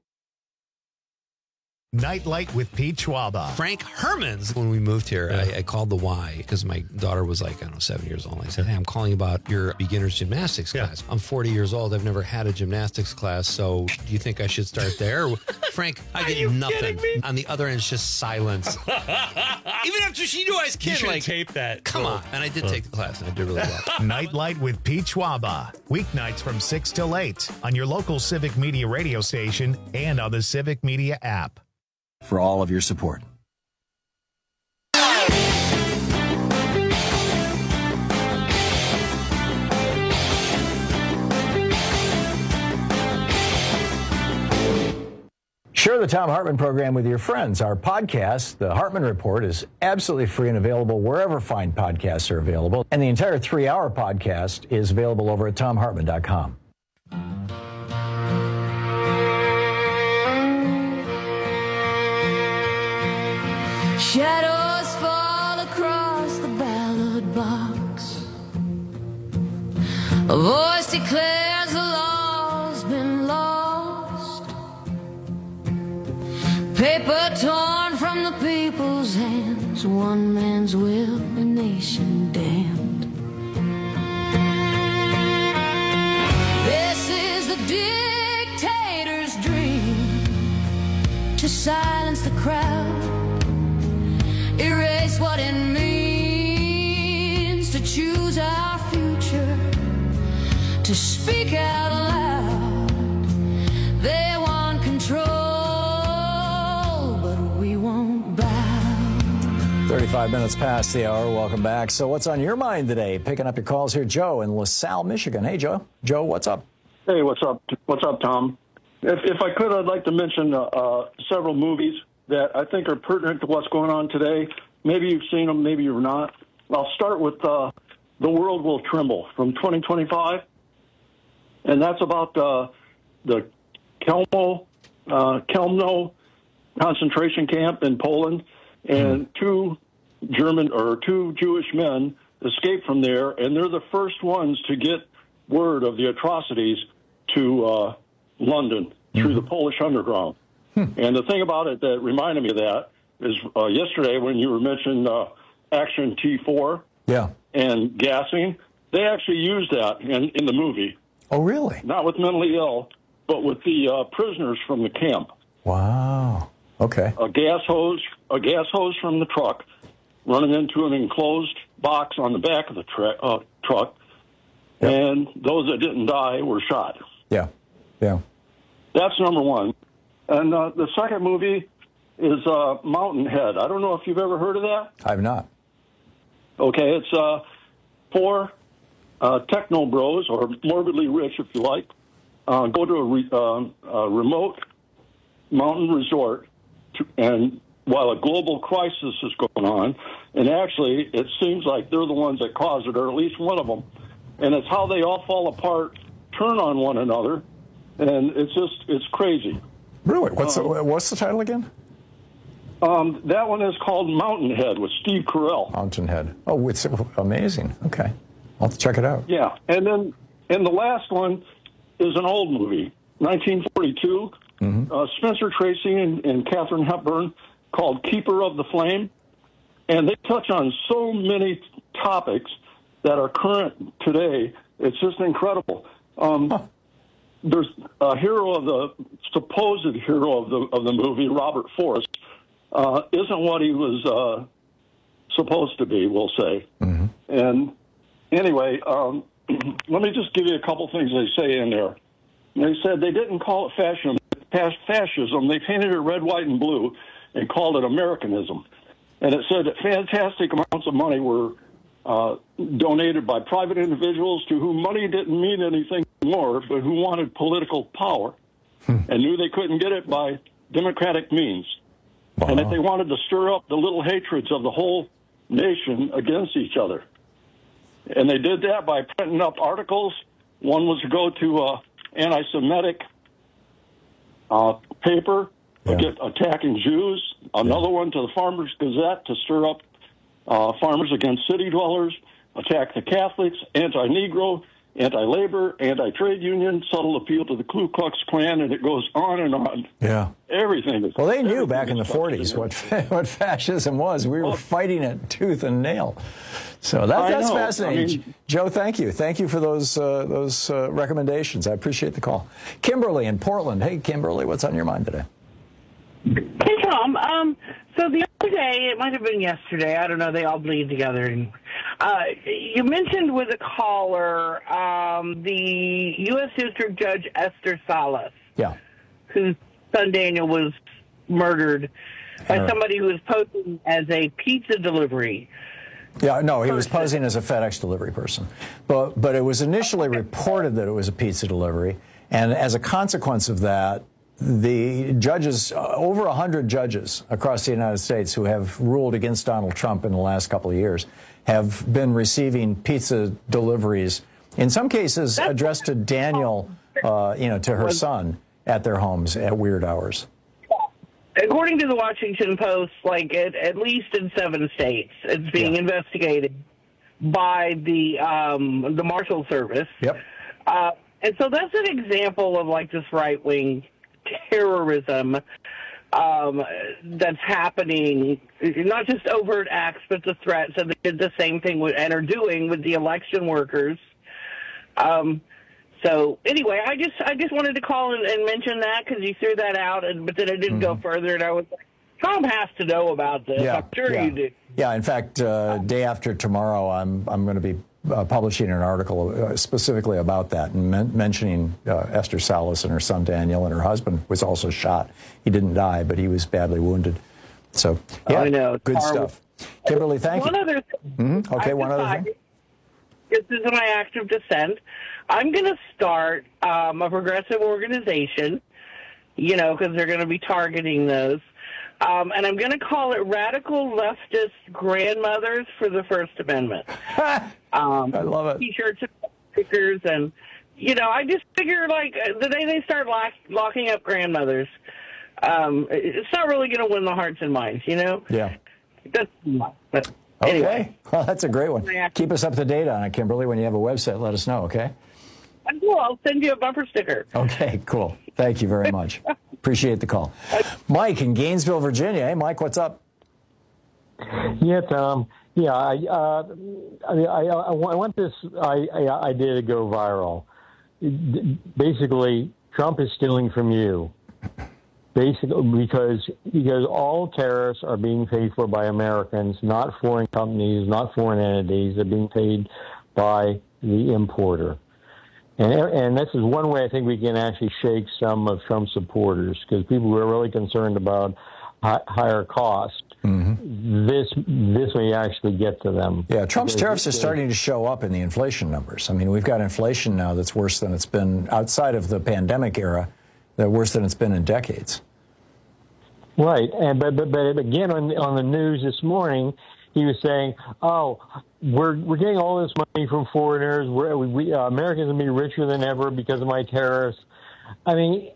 Nightlight with Pete Schwaba. Frank Hermans. When we moved here, yeah. I, I called the Y because my daughter was like, I don't know, seven years old. I said, hey, I'm calling about your beginner's gymnastics yeah. class. I'm forty years old. I've never had a gymnastics class. So do you think I should start there? Frank, I get nothing. On the other end, it's just silence. Even after she knew I was kidding. You should like, tape that. Come on. And I did uh. take the class, and I did really well. Nightlight with Pete Schwaba. Weeknights from six till eight on your local Civic Media radio station and on the Civic Media app. For all of your support. Share the Thom Hartmann program with your friends. Our podcast, The Hartmann Report, is absolutely free and available wherever fine podcasts are available. And the entire three-hour podcast is available over at tom hartmann dot com. Shadows fall across the ballot box. A voice declares the law's been lost. Paper torn from the people's hands. One man's will, a nation damned. This is the dictator's dream, to silence the crowd, erase what it means to choose our future, to speak out loud. They want control, but we won't bow. thirty-five minutes past the hour. Welcome back. So what's on your mind today? Picking up your calls here, Joe in LaSalle, Michigan. Hey, Joe. Joe, what's up? Hey, what's up? What's up, Tom? If, if I could, I'd like to mention uh, uh, several movies that I think are pertinent to what's going on today. Maybe you've seen them, maybe you're not. I'll start with uh, The World Will Tremble from twenty twenty-five. And that's about uh, the Kelmo, uh, Kelmno concentration camp in Poland. And two German or two Jewish men escaped from there, and they're the first ones to get word of the atrocities to uh, London through the Polish underground. And the thing about it that reminded me of that is uh, yesterday when you were mentioning uh, Action T four yeah. and gassing, they actually used that in, in the movie. Oh, really? Not with mentally ill, but with the uh, prisoners from the camp. Wow. Okay. A gas hose, a gas hose from the truck, running into an enclosed box on the back of the tra- uh, truck, yep. and those that didn't die were shot. Yeah. Yeah. That's number one. And uh, the second movie is uh, Mountain Head. I don't know if you've ever heard of that. I've not. Okay, it's uh, four uh, techno bros, or morbidly rich, if you like, uh, go to a, re- uh, a remote mountain resort, to, and while a global crisis is going on, and actually it seems like they're the ones that caused it, or at least one of them, and it's how they all fall apart, turn on one another, and it's just, it's crazy. Really? What's um, the, what's the title again? Um, that one is called Mountain Head with Steve Carell. Mountain Head. Oh, it's amazing. Okay. I'll have to check it out. Yeah. And then, and the last one is an old movie, nineteen forty-two. Mm-hmm. Uh, Spencer Tracy and, and Katharine Hepburn, called Keeper of the Flame. And they touch on so many topics that are current today. It's just incredible. Um, huh. There's a hero of the supposed hero of the of the movie, Robert Forrest, uh, isn't what he was uh, supposed to be, we'll say. Mm-hmm. And anyway, um, let me just give you a couple things they say in there. They said they didn't call it fascism. Fascism. They painted it red, white, and blue, and called it Americanism. And it said that fantastic amounts of money were uh, donated by private individuals to whom money didn't mean anything more, but who wanted political power hmm. and knew they couldn't get it by democratic means. Wow. And that they wanted to stir up the little hatreds of the whole nation against each other. And they did that by printing up articles. One was to go to uh, anti-Semitic uh, paper yeah. against attacking Jews. Another yeah. one to the Farmers Gazette to stir up uh, farmers against city dwellers, attack the Catholics, anti-Negro, anti-labor, anti-trade union, subtle appeal to the Ku Klux Klan, and it goes on and on. Yeah. Everything is... Well, they knew back in the forties what what fascism was. We were oh. fighting it tooth and nail. So that, that's fascinating. I mean, Joe, thank you. Thank you for those uh, those uh, recommendations. I appreciate the call. Kimberly in Portland. Hey, Kimberly, what's on your mind today? Hey, Tom. Um, so the other day, it might have been yesterday, I don't know, they all bleed together. And, uh, you mentioned with a caller um, the U S District Judge Esther Salas, yeah, whose son Daniel was murdered by right. somebody who was posing as a pizza delivery. Yeah, no, he was posing as a FedEx delivery person. But, but it was initially reported that it was a pizza delivery, and as a consequence of that, the judges, uh, over one hundred judges across the United States who have ruled against Donald Trump in the last couple of years have been receiving pizza deliveries, in some cases addressed to Daniel, uh, you know, to her son at their homes at weird hours. According to the Washington Post, like at, at least in seven states, it's being yeah. investigated by the um, the Marshal Service. Yep. Uh, and so that's an example of like this right wing terrorism um, that's happening. Not just overt acts, but the threats. And they did the same thing with, and are doing with the election workers. Um, So anyway, I just I just wanted to call and, and mention that because you threw that out, and but then it didn't mm-hmm. go further, and I was like, Tom has to know about this. Yeah, I'm sure yeah. you do. Yeah, in fact, uh, day after tomorrow, I'm I'm going to be uh, publishing an article uh, specifically about that and men- mentioning uh, Esther Salas and her son Daniel, and her husband was also shot. He didn't die, but he was badly wounded. So yeah, I know. good horrible. stuff. Kimberly, thank one you. Other thing. Mm-hmm. Okay, I've one decided, other thing. This is my act of dissent. I'm going to start um, a progressive organization, you know, because they're going to be targeting those. Um, and I'm going to call it Radical Leftist Grandmothers for the First Amendment. um, I love it. T-shirts and stickers. And, you know, I just figure, like, the day they start lock, locking up grandmothers, um, it's not really going to win the hearts and minds, you know? Yeah. That's but Okay. anyway. Well, that's a great one. Keep us up to date on it, Kimberly. When you have a website, let us know, okay? Cool. I'll send you a bumper sticker. Okay, cool. Thank you very much. Appreciate the call. Mike in Gainesville, Virginia. Hey, Mike, what's up? Yeah, Tom. Yeah, I, uh, I, I, I want this I, I, idea to go viral. Basically, Trump is stealing from you. Basically, because because all tariffs are being paid for by Americans, not foreign companies, not foreign entities. They're being paid by the importer. And, and this is one way I think we can actually shake some of Trump's supporters, because people who are really concerned about hi- higher cost, mm-hmm. this this may actually get to them. Yeah, Trump's tariffs are starting to show up in the inflation numbers. I mean, we've got inflation now that's worse than it's been outside of the pandemic era, that's worse than it's been in decades. Right, and but but, but again on on the news this morning, he was saying, "Oh, we're we're getting all this money from foreigners. We're, we uh, Americans will be richer than ever because of my tariffs." I mean,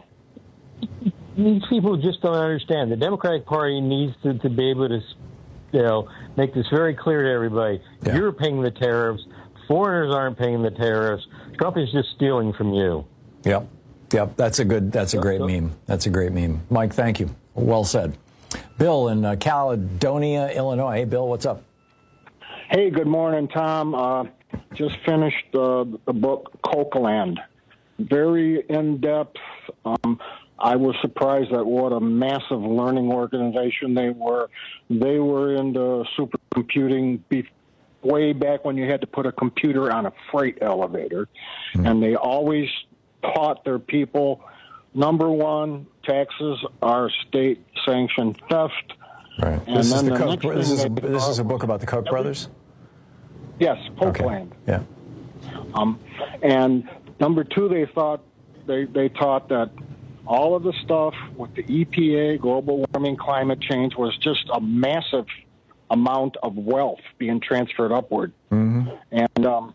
these people just don't understand. The Democratic Party needs to, to be able to, you know, make this very clear to everybody. Yeah. You're paying the tariffs. Foreigners aren't paying the tariffs. Trump is just stealing from you. Yep, yep. That's a good. That's a great meme. That's a great meme. Mike, thank you. Well said. Bill in uh, Caledonia, Illinois. Hey, Bill, what's up? Hey, good morning, Tom. Uh, just finished uh, the book Cokeland. Very in-depth. Um, I was surprised at what a massive learning organization they were. They were into supercomputing be- way back when you had to put a computer on a freight elevator. Mm-hmm. And they always taught their people, number one, taxes are state-sanctioned theft. Right. And this is, then the the Koch, next this, is a, thing they this is a taught book about the Koch was- brothers? Yes, Cokeland. Okay. Yeah. Um, and number two, they thought they, they taught that all of the stuff with the E P A, global warming, climate change, was just a massive amount of wealth being transferred upward. Mm-hmm. And um,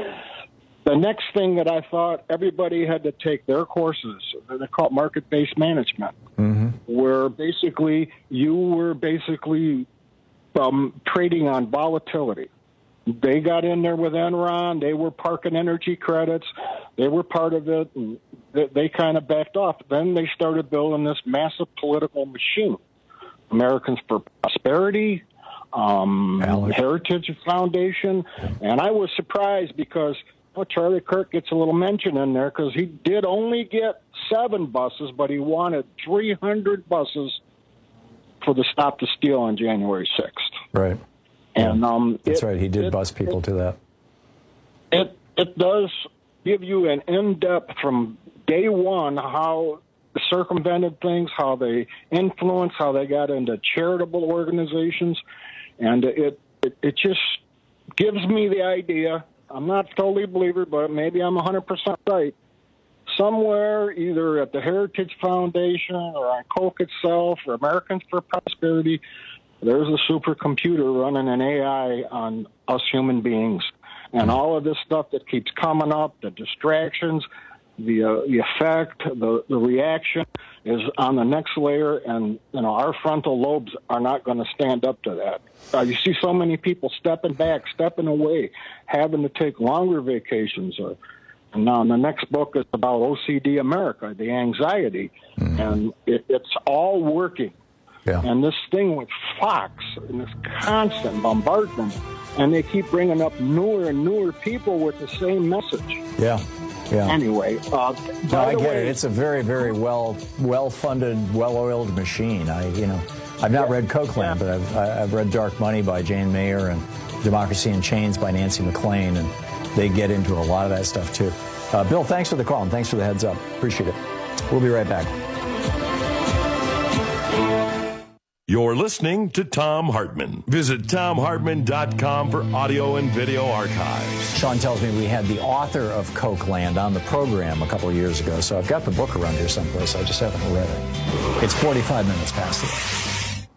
the next thing that I thought everybody had to take their courses, they're called market-based management, mm-hmm. where basically you were basically um, trading on volatility. They got in there with Enron. They were parking energy credits. They were part of it. And they, they kind of backed off. Then they started building this massive political machine. Americans for Prosperity, um, Heritage Foundation. And I was surprised because oh, Charlie Kirk gets a little mention in there because he did only get seven buses, but he wanted three hundred buses for the Stop the Steal on January sixth. Right. And um, That's it, right. He did it, bus people it, to that. It it does give you an in-depth from day one how they circumvented things, how they influenced, how they got into charitable organizations, and it it, it just gives me the idea. I'm not totally a believer, but maybe I'm one hundred percent right. somewhere, either at the Heritage Foundation or on Coke itself or Americans for Prosperity, there's a supercomputer running an A I on us human beings. And all of this stuff that keeps coming up, the distractions, the uh, the effect, the, the reaction is on the next layer, and you know our frontal lobes are not going to stand up to that. Uh, you see so many people stepping back, stepping away, having to take longer vacations. Or, and now the next book is about O C D America, the anxiety, mm-hmm. and it, it's all working. Yeah. And this thing with Fox and this constant bombardment, and they keep bringing up newer and newer people with the same message. Yeah. Yeah. Anyway, uh, no, I get way, it. It's a very, very well, well-funded, well-oiled machine. I, you know, I've not yeah, read Cokeland, yeah. but I've, I've read Dark Money by Jane Mayer and Democracy in Chains by Nancy MacLean, and they get into a lot of that stuff too. Uh, Bill, thanks for the call and thanks for the heads up. Appreciate it. We'll be right back. You're listening to Thom Hartmann. Visit Thom Hartmann dot com for audio and video archives. Sean tells me we had the author of Cokeland on the program a couple of years ago, so I've got the book around here someplace. I just haven't read it. It's forty-five minutes past it.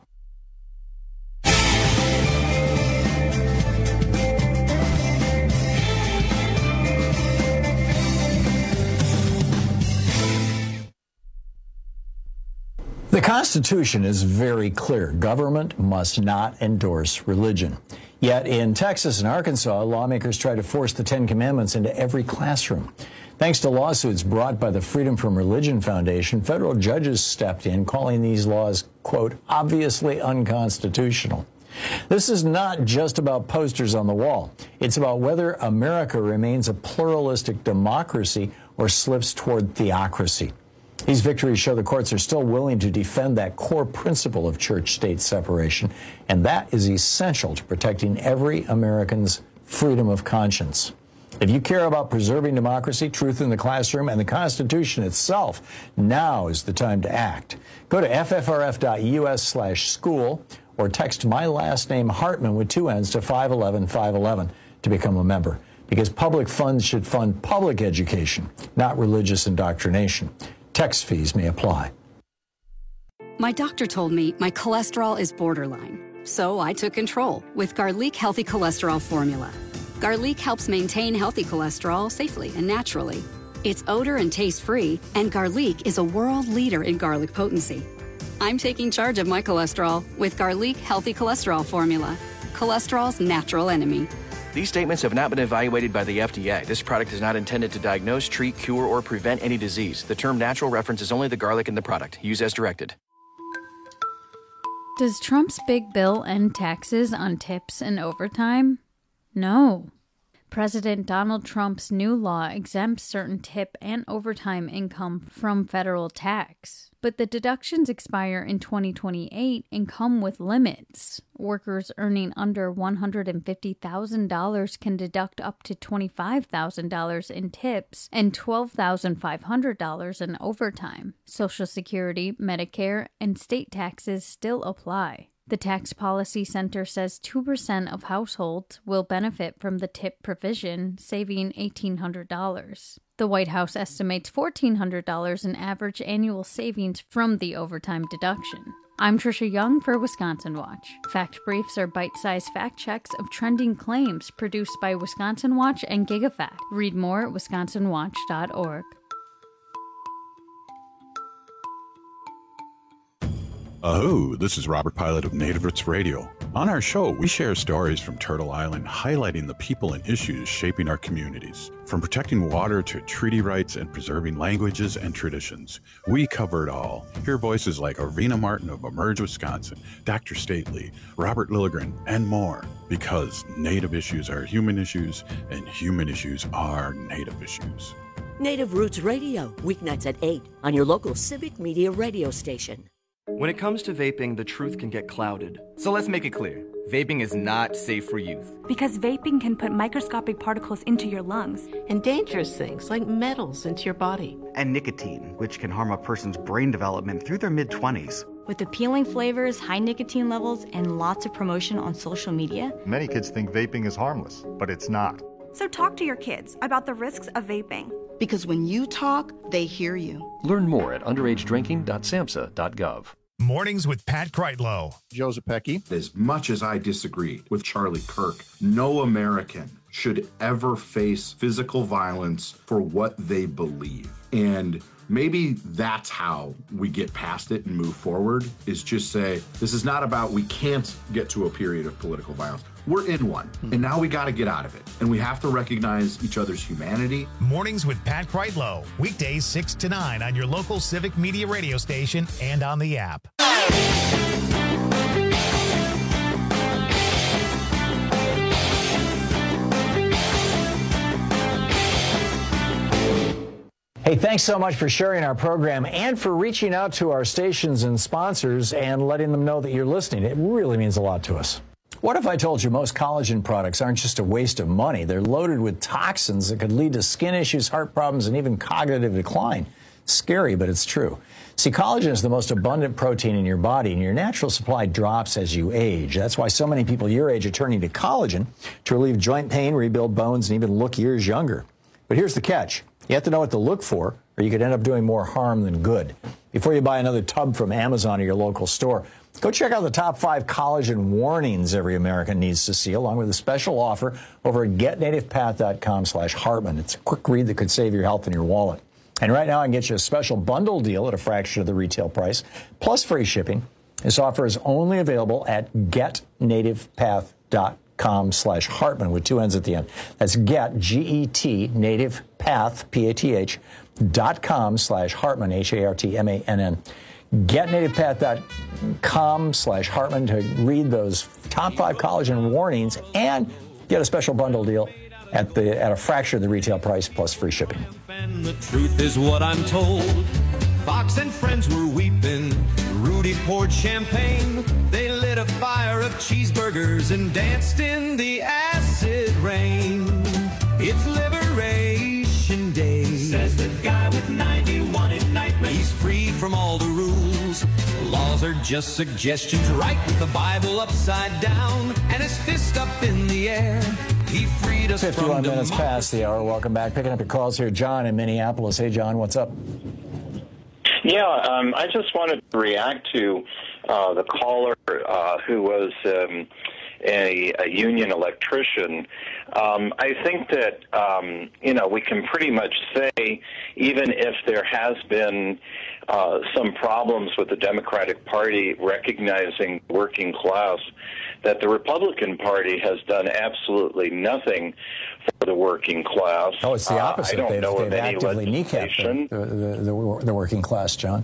The Constitution is very clear. Government must not endorse religion. Yet in Texas and Arkansas, lawmakers try to force the Ten Commandments into every classroom. Thanks to lawsuits brought by the Freedom from Religion Foundation, federal judges stepped in, calling these laws, quote, obviously unconstitutional. This is not just about posters on the wall. It's about whether America remains a pluralistic democracy or slips toward theocracy. These victories show the courts are still willing to defend that core principle of church-state separation, and that is essential to protecting every American's freedom of conscience. If you care about preserving democracy, truth in the classroom, and the Constitution itself, now is the time to act. Go to F F R F dot U S slash school or text my last name Hartmann with two N's to five one one five one one to become a member, because public funds should fund public education, not religious indoctrination. Text fees may apply. My doctor told me my cholesterol is borderline, so I took control with Garlic Healthy Cholesterol Formula. Garlic helps maintain healthy cholesterol safely and naturally. It's odor and taste-free, and Garlic is a world leader in garlic potency. I'm taking charge of my cholesterol with Garlic Healthy Cholesterol Formula, cholesterol's natural enemy. These statements have not been evaluated by the F D A. This product is not intended to diagnose, treat, cure, or prevent any disease. The term natural references only the garlic in the product. Use as directed. Does Trump's big bill end taxes on tips and overtime? No. President Donald Trump's new law exempts certain tip and overtime income from federal tax. But the deductions expire in twenty twenty-eight and come with limits. Workers earning under one hundred fifty thousand dollars can deduct up to twenty-five thousand dollars in tips and twelve thousand five hundred dollars in overtime. Social Security, Medicare, and state taxes still apply. The Tax Policy Center says two percent of households will benefit from the tip provision, saving eighteen hundred dollars. The White House estimates fourteen hundred dollars in average annual savings from the overtime deduction. I'm Trisha Young for Wisconsin Watch. Fact Briefs are bite-sized fact checks of trending claims produced by Wisconsin Watch and GigaFact. Read more at wisconsin watch dot org. Oh, this is Robert Pilot of Native Roots Radio. On our show, we share stories from Turtle Island highlighting the people and issues shaping our communities. From protecting water to treaty rights and preserving languages and traditions, we cover it all. Hear voices like Arvina Martin of Emerge Wisconsin, Doctor Stately, Robert Lilligren, and more. Because Native issues are human issues, and human issues are Native issues. Native Roots Radio, weeknights at eight on your local civic media radio station. When it comes to vaping, the truth can get clouded. So let's make it clear. Vaping is not safe for youth. Because vaping can put microscopic particles into your lungs. And dangerous things like metals into your body. And nicotine, which can harm a person's brain development through their mid-twenties. With appealing flavors, high nicotine levels, and lots of promotion on social media. Many kids think vaping is harmless, but it's not. So talk to your kids about the risks of vaping. Because when you talk, they hear you. Learn more at underage drinking dot samhsa dot gov. Mornings with Pat Kreitlow. Joe Zepecki. As much as I disagree with Charlie Kirk, no American should ever face physical violence for what they believe. And maybe that's how we get past it and move forward, is just say, this is not about we can't get to a period of political violence. We're in one, and now we got to get out of it. And we have to recognize each other's humanity. Mornings with Pat Kreitlow. Weekdays six to nine on your local Civic Media radio station and on the app. Hey, thanks so much for sharing our program and for reaching out to our stations and sponsors and letting them know that you're listening. It really means a lot to us. What if I told you most collagen products aren't just a waste of money? They're loaded with toxins that could lead to skin issues, heart problems, and even cognitive decline. Scary, but it's true. See, collagen is the most abundant protein in your body, and your natural supply drops as you age. That's why so many people your age are turning to collagen to relieve joint pain, rebuild bones, and even look years younger. But here's the catch. You have to know what to look for, or you could end up doing more harm than good. Before you buy another tub from Amazon or your local store, go check out the top five collagen warnings every American needs to see, along with a special offer over at get native path dot com slash Hartman. It's a quick read that could save your health and your wallet. And right now I can get you a special bundle deal at a fraction of the retail price, plus free shipping. This offer is only available at get native path dot com slash Hartman with two N's at the end. That's get, G E T, native path, P A T H, dot com slash Hartman, H A R T M A N N. get native path dot com slash Hartman to read those top five collagen warnings and get a special bundle deal at the at a fraction of the retail price plus free shipping. And the truth is what I'm told. Fox and friends were weeping. Rudy poured champagne. They lit a fire of cheeseburgers and danced in the acid rain. It's Liberation Day, says the guy with ninety-one indictments. He's free from all the rules. Laws are just suggestions. Right with the Bible upside down and his fist up in the air. He freed us fifty-one from minutes past the hour. Welcome back. Picking up your calls here. John in Minneapolis. Hey, John, what's up? Yeah, um, I just wanted to react to uh, the caller uh, who was um, a, a union electrician. Um, I think that, um, you know, we can pretty much say, even if there has been uh, some problems with the Democratic Party recognizing working class, that the Republican Party has done absolutely nothing for the working class. Oh, it's the opposite. Uh, I don't they've, know they've of any actively legislation. kneecapped the, the, the, the working class, John.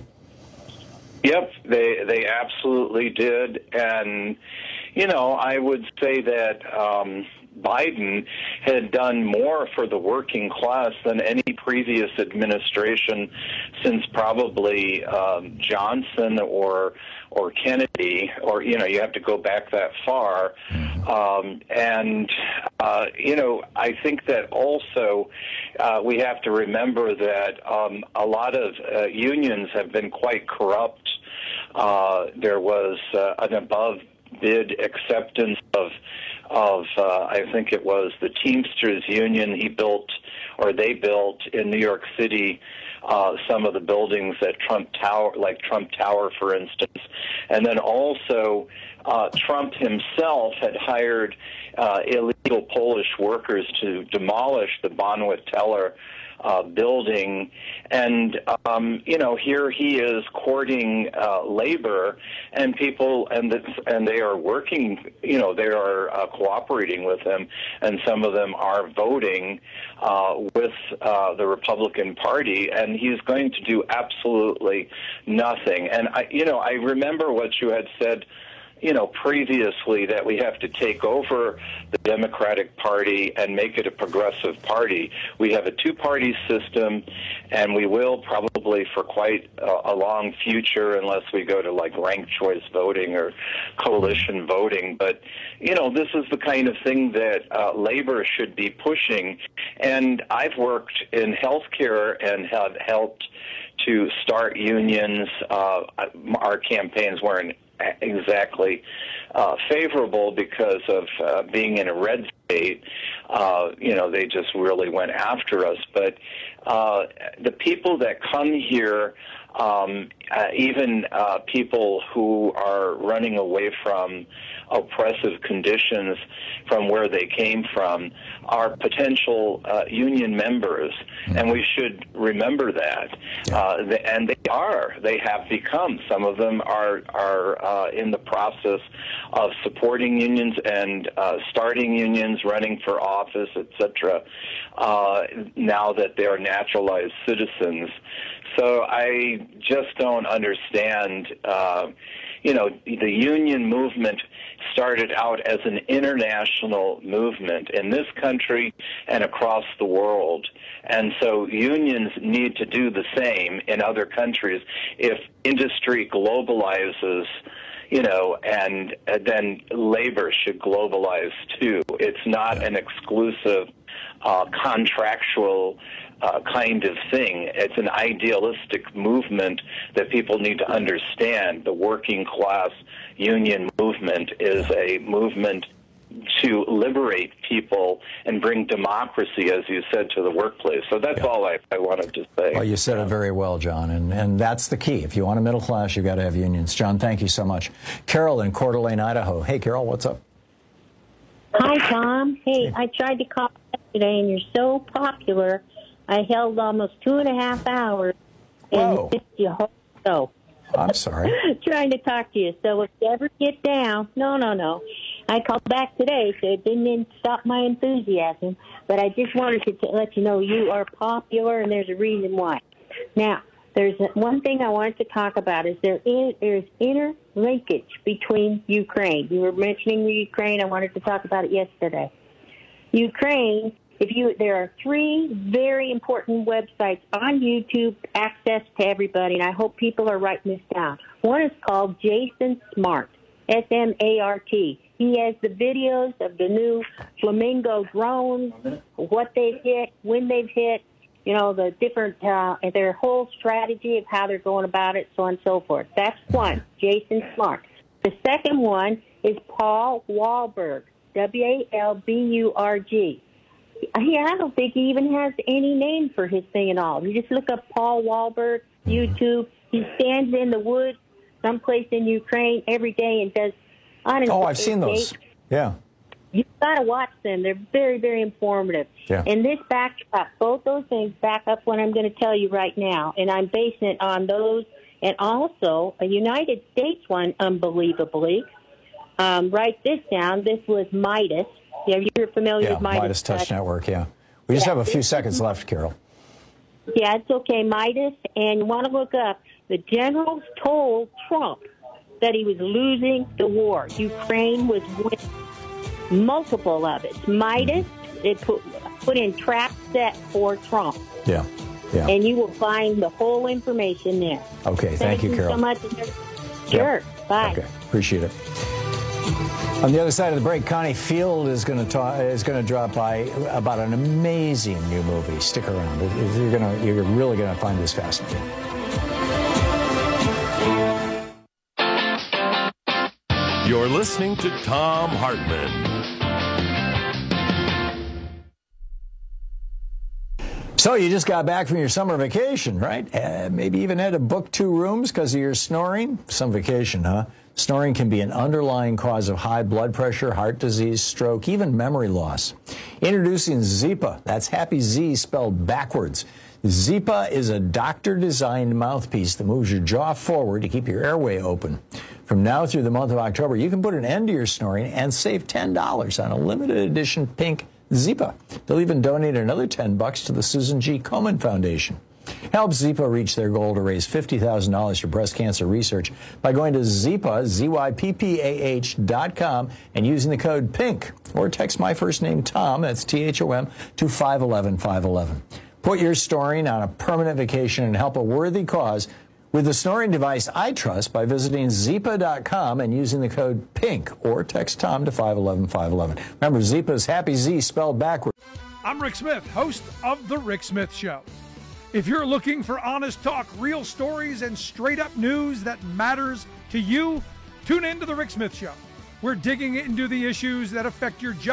Yep, they they absolutely did. And, you know, I would say that um, Biden had done more for the working class than any previous administration since probably um, Johnson or or Kennedy, or, you know, you have to go back that far. Um, and, uh, you know, I think that also uh, we have to remember that um, a lot of uh, unions have been quite corrupt. Uh, there was uh, an above bid acceptance of, of uh, I think it was the Teamsters Union. He built, or they built in New York City, Uh, some of the buildings at Trump Tower, like Trump Tower, for instance. And then also, uh, Trump himself had hired uh, illegal Polish workers to demolish the Bonwit Teller uh, building. And, um, you know, here he is courting uh, labor, and people, and the, and they are working, you know, they are uh, cooperating with him, and some of them are voting uh, with uh, the Republican Party, and he's going to do absolutely nothing. And, I, you know, I remember what you had said, you know, previously, that we have to take over the Democratic Party and make it a progressive party. We have a two-party system, and we will probably for quite a, a long future, unless we go to, like, ranked choice voting or coalition voting. But, you know, this is the kind of thing that uh, labor should be pushing. And I've worked in healthcare and have helped to start unions. Uh, our campaigns weren't exactly uh, favorable because of uh, being in a red state. uh, you know, they just really went after us. But uh, the people that come here, um, uh, even uh, people who are running away from oppressive conditions from where they came from, are potential uh, union members, mm-hmm. and we should remember that. Yeah. Uh, the, and they are. They have become. Some of them are are uh, in the process of supporting unions and uh, starting unions, running for office, et cetera. Uh, now that they are naturalized citizens, so I just don't understand. Uh, You know, the union movement started out as an international movement in this country and across the world. And so unions need to do the same in other countries. If industry globalizes, you know, and, and then labor should globalize too. It's not an exclusive uh, contractual Uh, kind of thing. It's an idealistic movement that people need to understand. The working class union movement is a movement to liberate people and bring democracy, as you said, to the workplace. So that's yeah. all I, I wanted to say. Well, you said it very well, John, and, and that's the key. If you want a middle class, you've got to have unions. John, thank you so much. Carol in Coeur d'Alene, Idaho. Hey, Carol, what's up? Hi, Tom. Hey, I tried to call yesterday, and you're so popular. I held almost two and a half hours and missed you whole show. I'm sorry. Trying to talk to you. So if you ever get down, no, no, no. I called back today, so it didn't stop my enthusiasm. But I just wanted to t- let you know you are popular, and there's a reason why. Now, there's one thing I wanted to talk about is there is there's interlinkage between Ukraine. You were mentioning Ukraine. I wanted to talk about it yesterday. Ukraine. If you, there are three very important websites on YouTube, access to everybody, and I hope people are writing this down. One is called Jason Smart, S M A R T. He has the videos of the new Flamingo drones, what they've hit, when they've hit, you know, the different, uh, their whole strategy of how they're going about it, so on and so forth. That's one, Jason Smart. The second one is Paul Wahlberg, W A L B U R G. Yeah, I don't think he even has any name for his thing at all. You just look up Paul Wahlberg, YouTube. He stands in the woods someplace in Ukraine every day and does honest. Oh, I've seen those. Yeah. You've got to watch them. They're very, very informative. Yeah. And this backs up, both those things back up what I'm going to tell you right now. And I'm basing it on those and also a United States one, unbelievably. Um, write this down. This was Midas. Yeah, you're familiar yeah, with Midas. Midas Touch Network, yeah. We just yeah, have a few seconds left, Carol. Yeah, it's okay. Midas, and you want to look up, the generals told Trump that he was losing the war. Ukraine was winning. Multiple of it. Midas, it put, put in trap set for Trump. Yeah, yeah. And you will find the whole information there. Okay, thank, thank you, Carol. Thank you so much. Sure, yep. Bye. Okay, appreciate it. On the other side of the break, Connie Field is going to talk, is going to drop by about an amazing new movie. Stick around; it, it, you're going to, you're really going to find this fascinating. You're listening to Thom Hartmann. So you just got back from your summer vacation, right? Uh, maybe even had to book two rooms because of your snoring. Some vacation, huh? Snoring can be an underlying cause of high blood pressure, heart disease, stroke, even memory loss. Introducing Zypa. That's Happy Z spelled backwards. Zypa is a doctor-designed mouthpiece that moves your jaw forward to keep your airway open. From now through the month of October, you can put an end to your snoring and save ten dollars on a limited edition pink Zypa. They'll even donate another ten bucks to the Susan G. Komen Foundation. Help Zypa reach their goal to raise fifty thousand dollars for breast cancer research by going to Zypa, Z Y P P A H dot com and using the code PINK. Or text my first name, Tom, that's T H O M, to five one one five one one. Put your snoring on a permanent vacation and help a worthy cause with the snoring device I trust by visiting Zypa dot com and using the code PINK. Or text Tom to five one one five one one. Remember, Zypa is Happy Z spelled backwards. I'm Rick Smith, host of The Rick Smith Show. If you're looking for honest talk, real stories, and straight-up news that matters to you, tune in to The Rick Smith Show. We're digging into the issues that affect your job,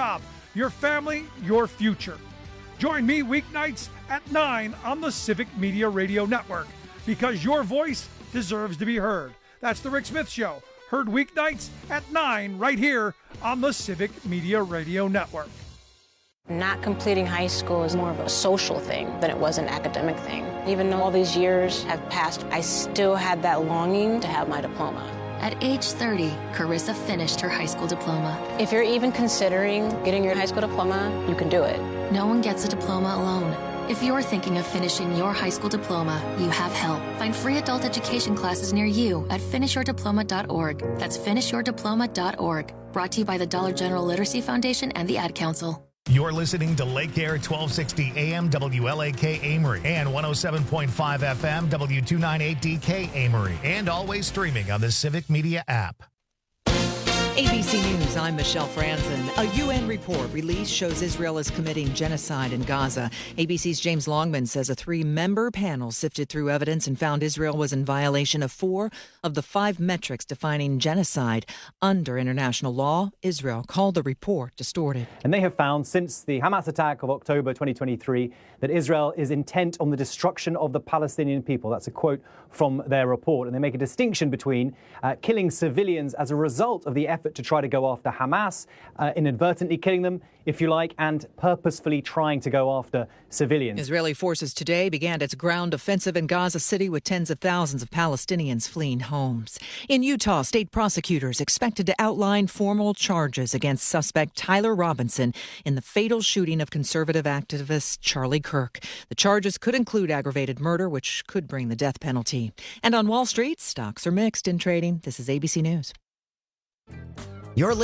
your family, your future. Join me weeknights at nine on the Civic Media Radio Network, because your voice deserves to be heard. That's The Rick Smith Show, heard weeknights at nine right here on the Civic Media Radio Network. Not completing high school is more of a social thing than it was an academic thing. Even though all these years have passed, I still had that longing to have my diploma. At age thirty, Carissa finished her high school diploma. If you're even considering getting your high school diploma, you can do it. No one gets a diploma alone. If you're thinking of finishing your high school diploma, you have help. Find free adult education classes near you at finish your diploma dot org. That's finish your diploma dot org. Brought to you by the Dollar General Literacy Foundation and the Ad Council. You're listening to Lake Air twelve sixty A M W L A K Amory and one oh seven point five F M W two ninety-eight D K Amory, and always streaming on the Civic Media app. A B C News, I'm Michelle Franzen. A U N report released shows Israel is committing genocide in Gaza. A B C's James Longman says a three-member panel sifted through evidence and found Israel was in violation of four of the five metrics defining genocide. Under international law, Israel called the report distorted. And they have found since the Hamas attack of October twenty twenty-three that Israel is intent on the destruction of the Palestinian people. That's a quote from their report. And they make a distinction between uh, killing civilians as a result of the effort to try to go after Hamas, uh, inadvertently killing them, if you like, and purposefully trying to go after civilians. Israeli forces today began its ground offensive in Gaza City with tens of thousands of Palestinians fleeing homes. In Utah, state prosecutors expected to outline formal charges against suspect Tyler Robinson in the fatal shooting of conservative activist Charlie Kirk. The charges could include aggravated murder, which could bring the death penalty. And on Wall Street, stocks are mixed in trading. This is A B C News. You're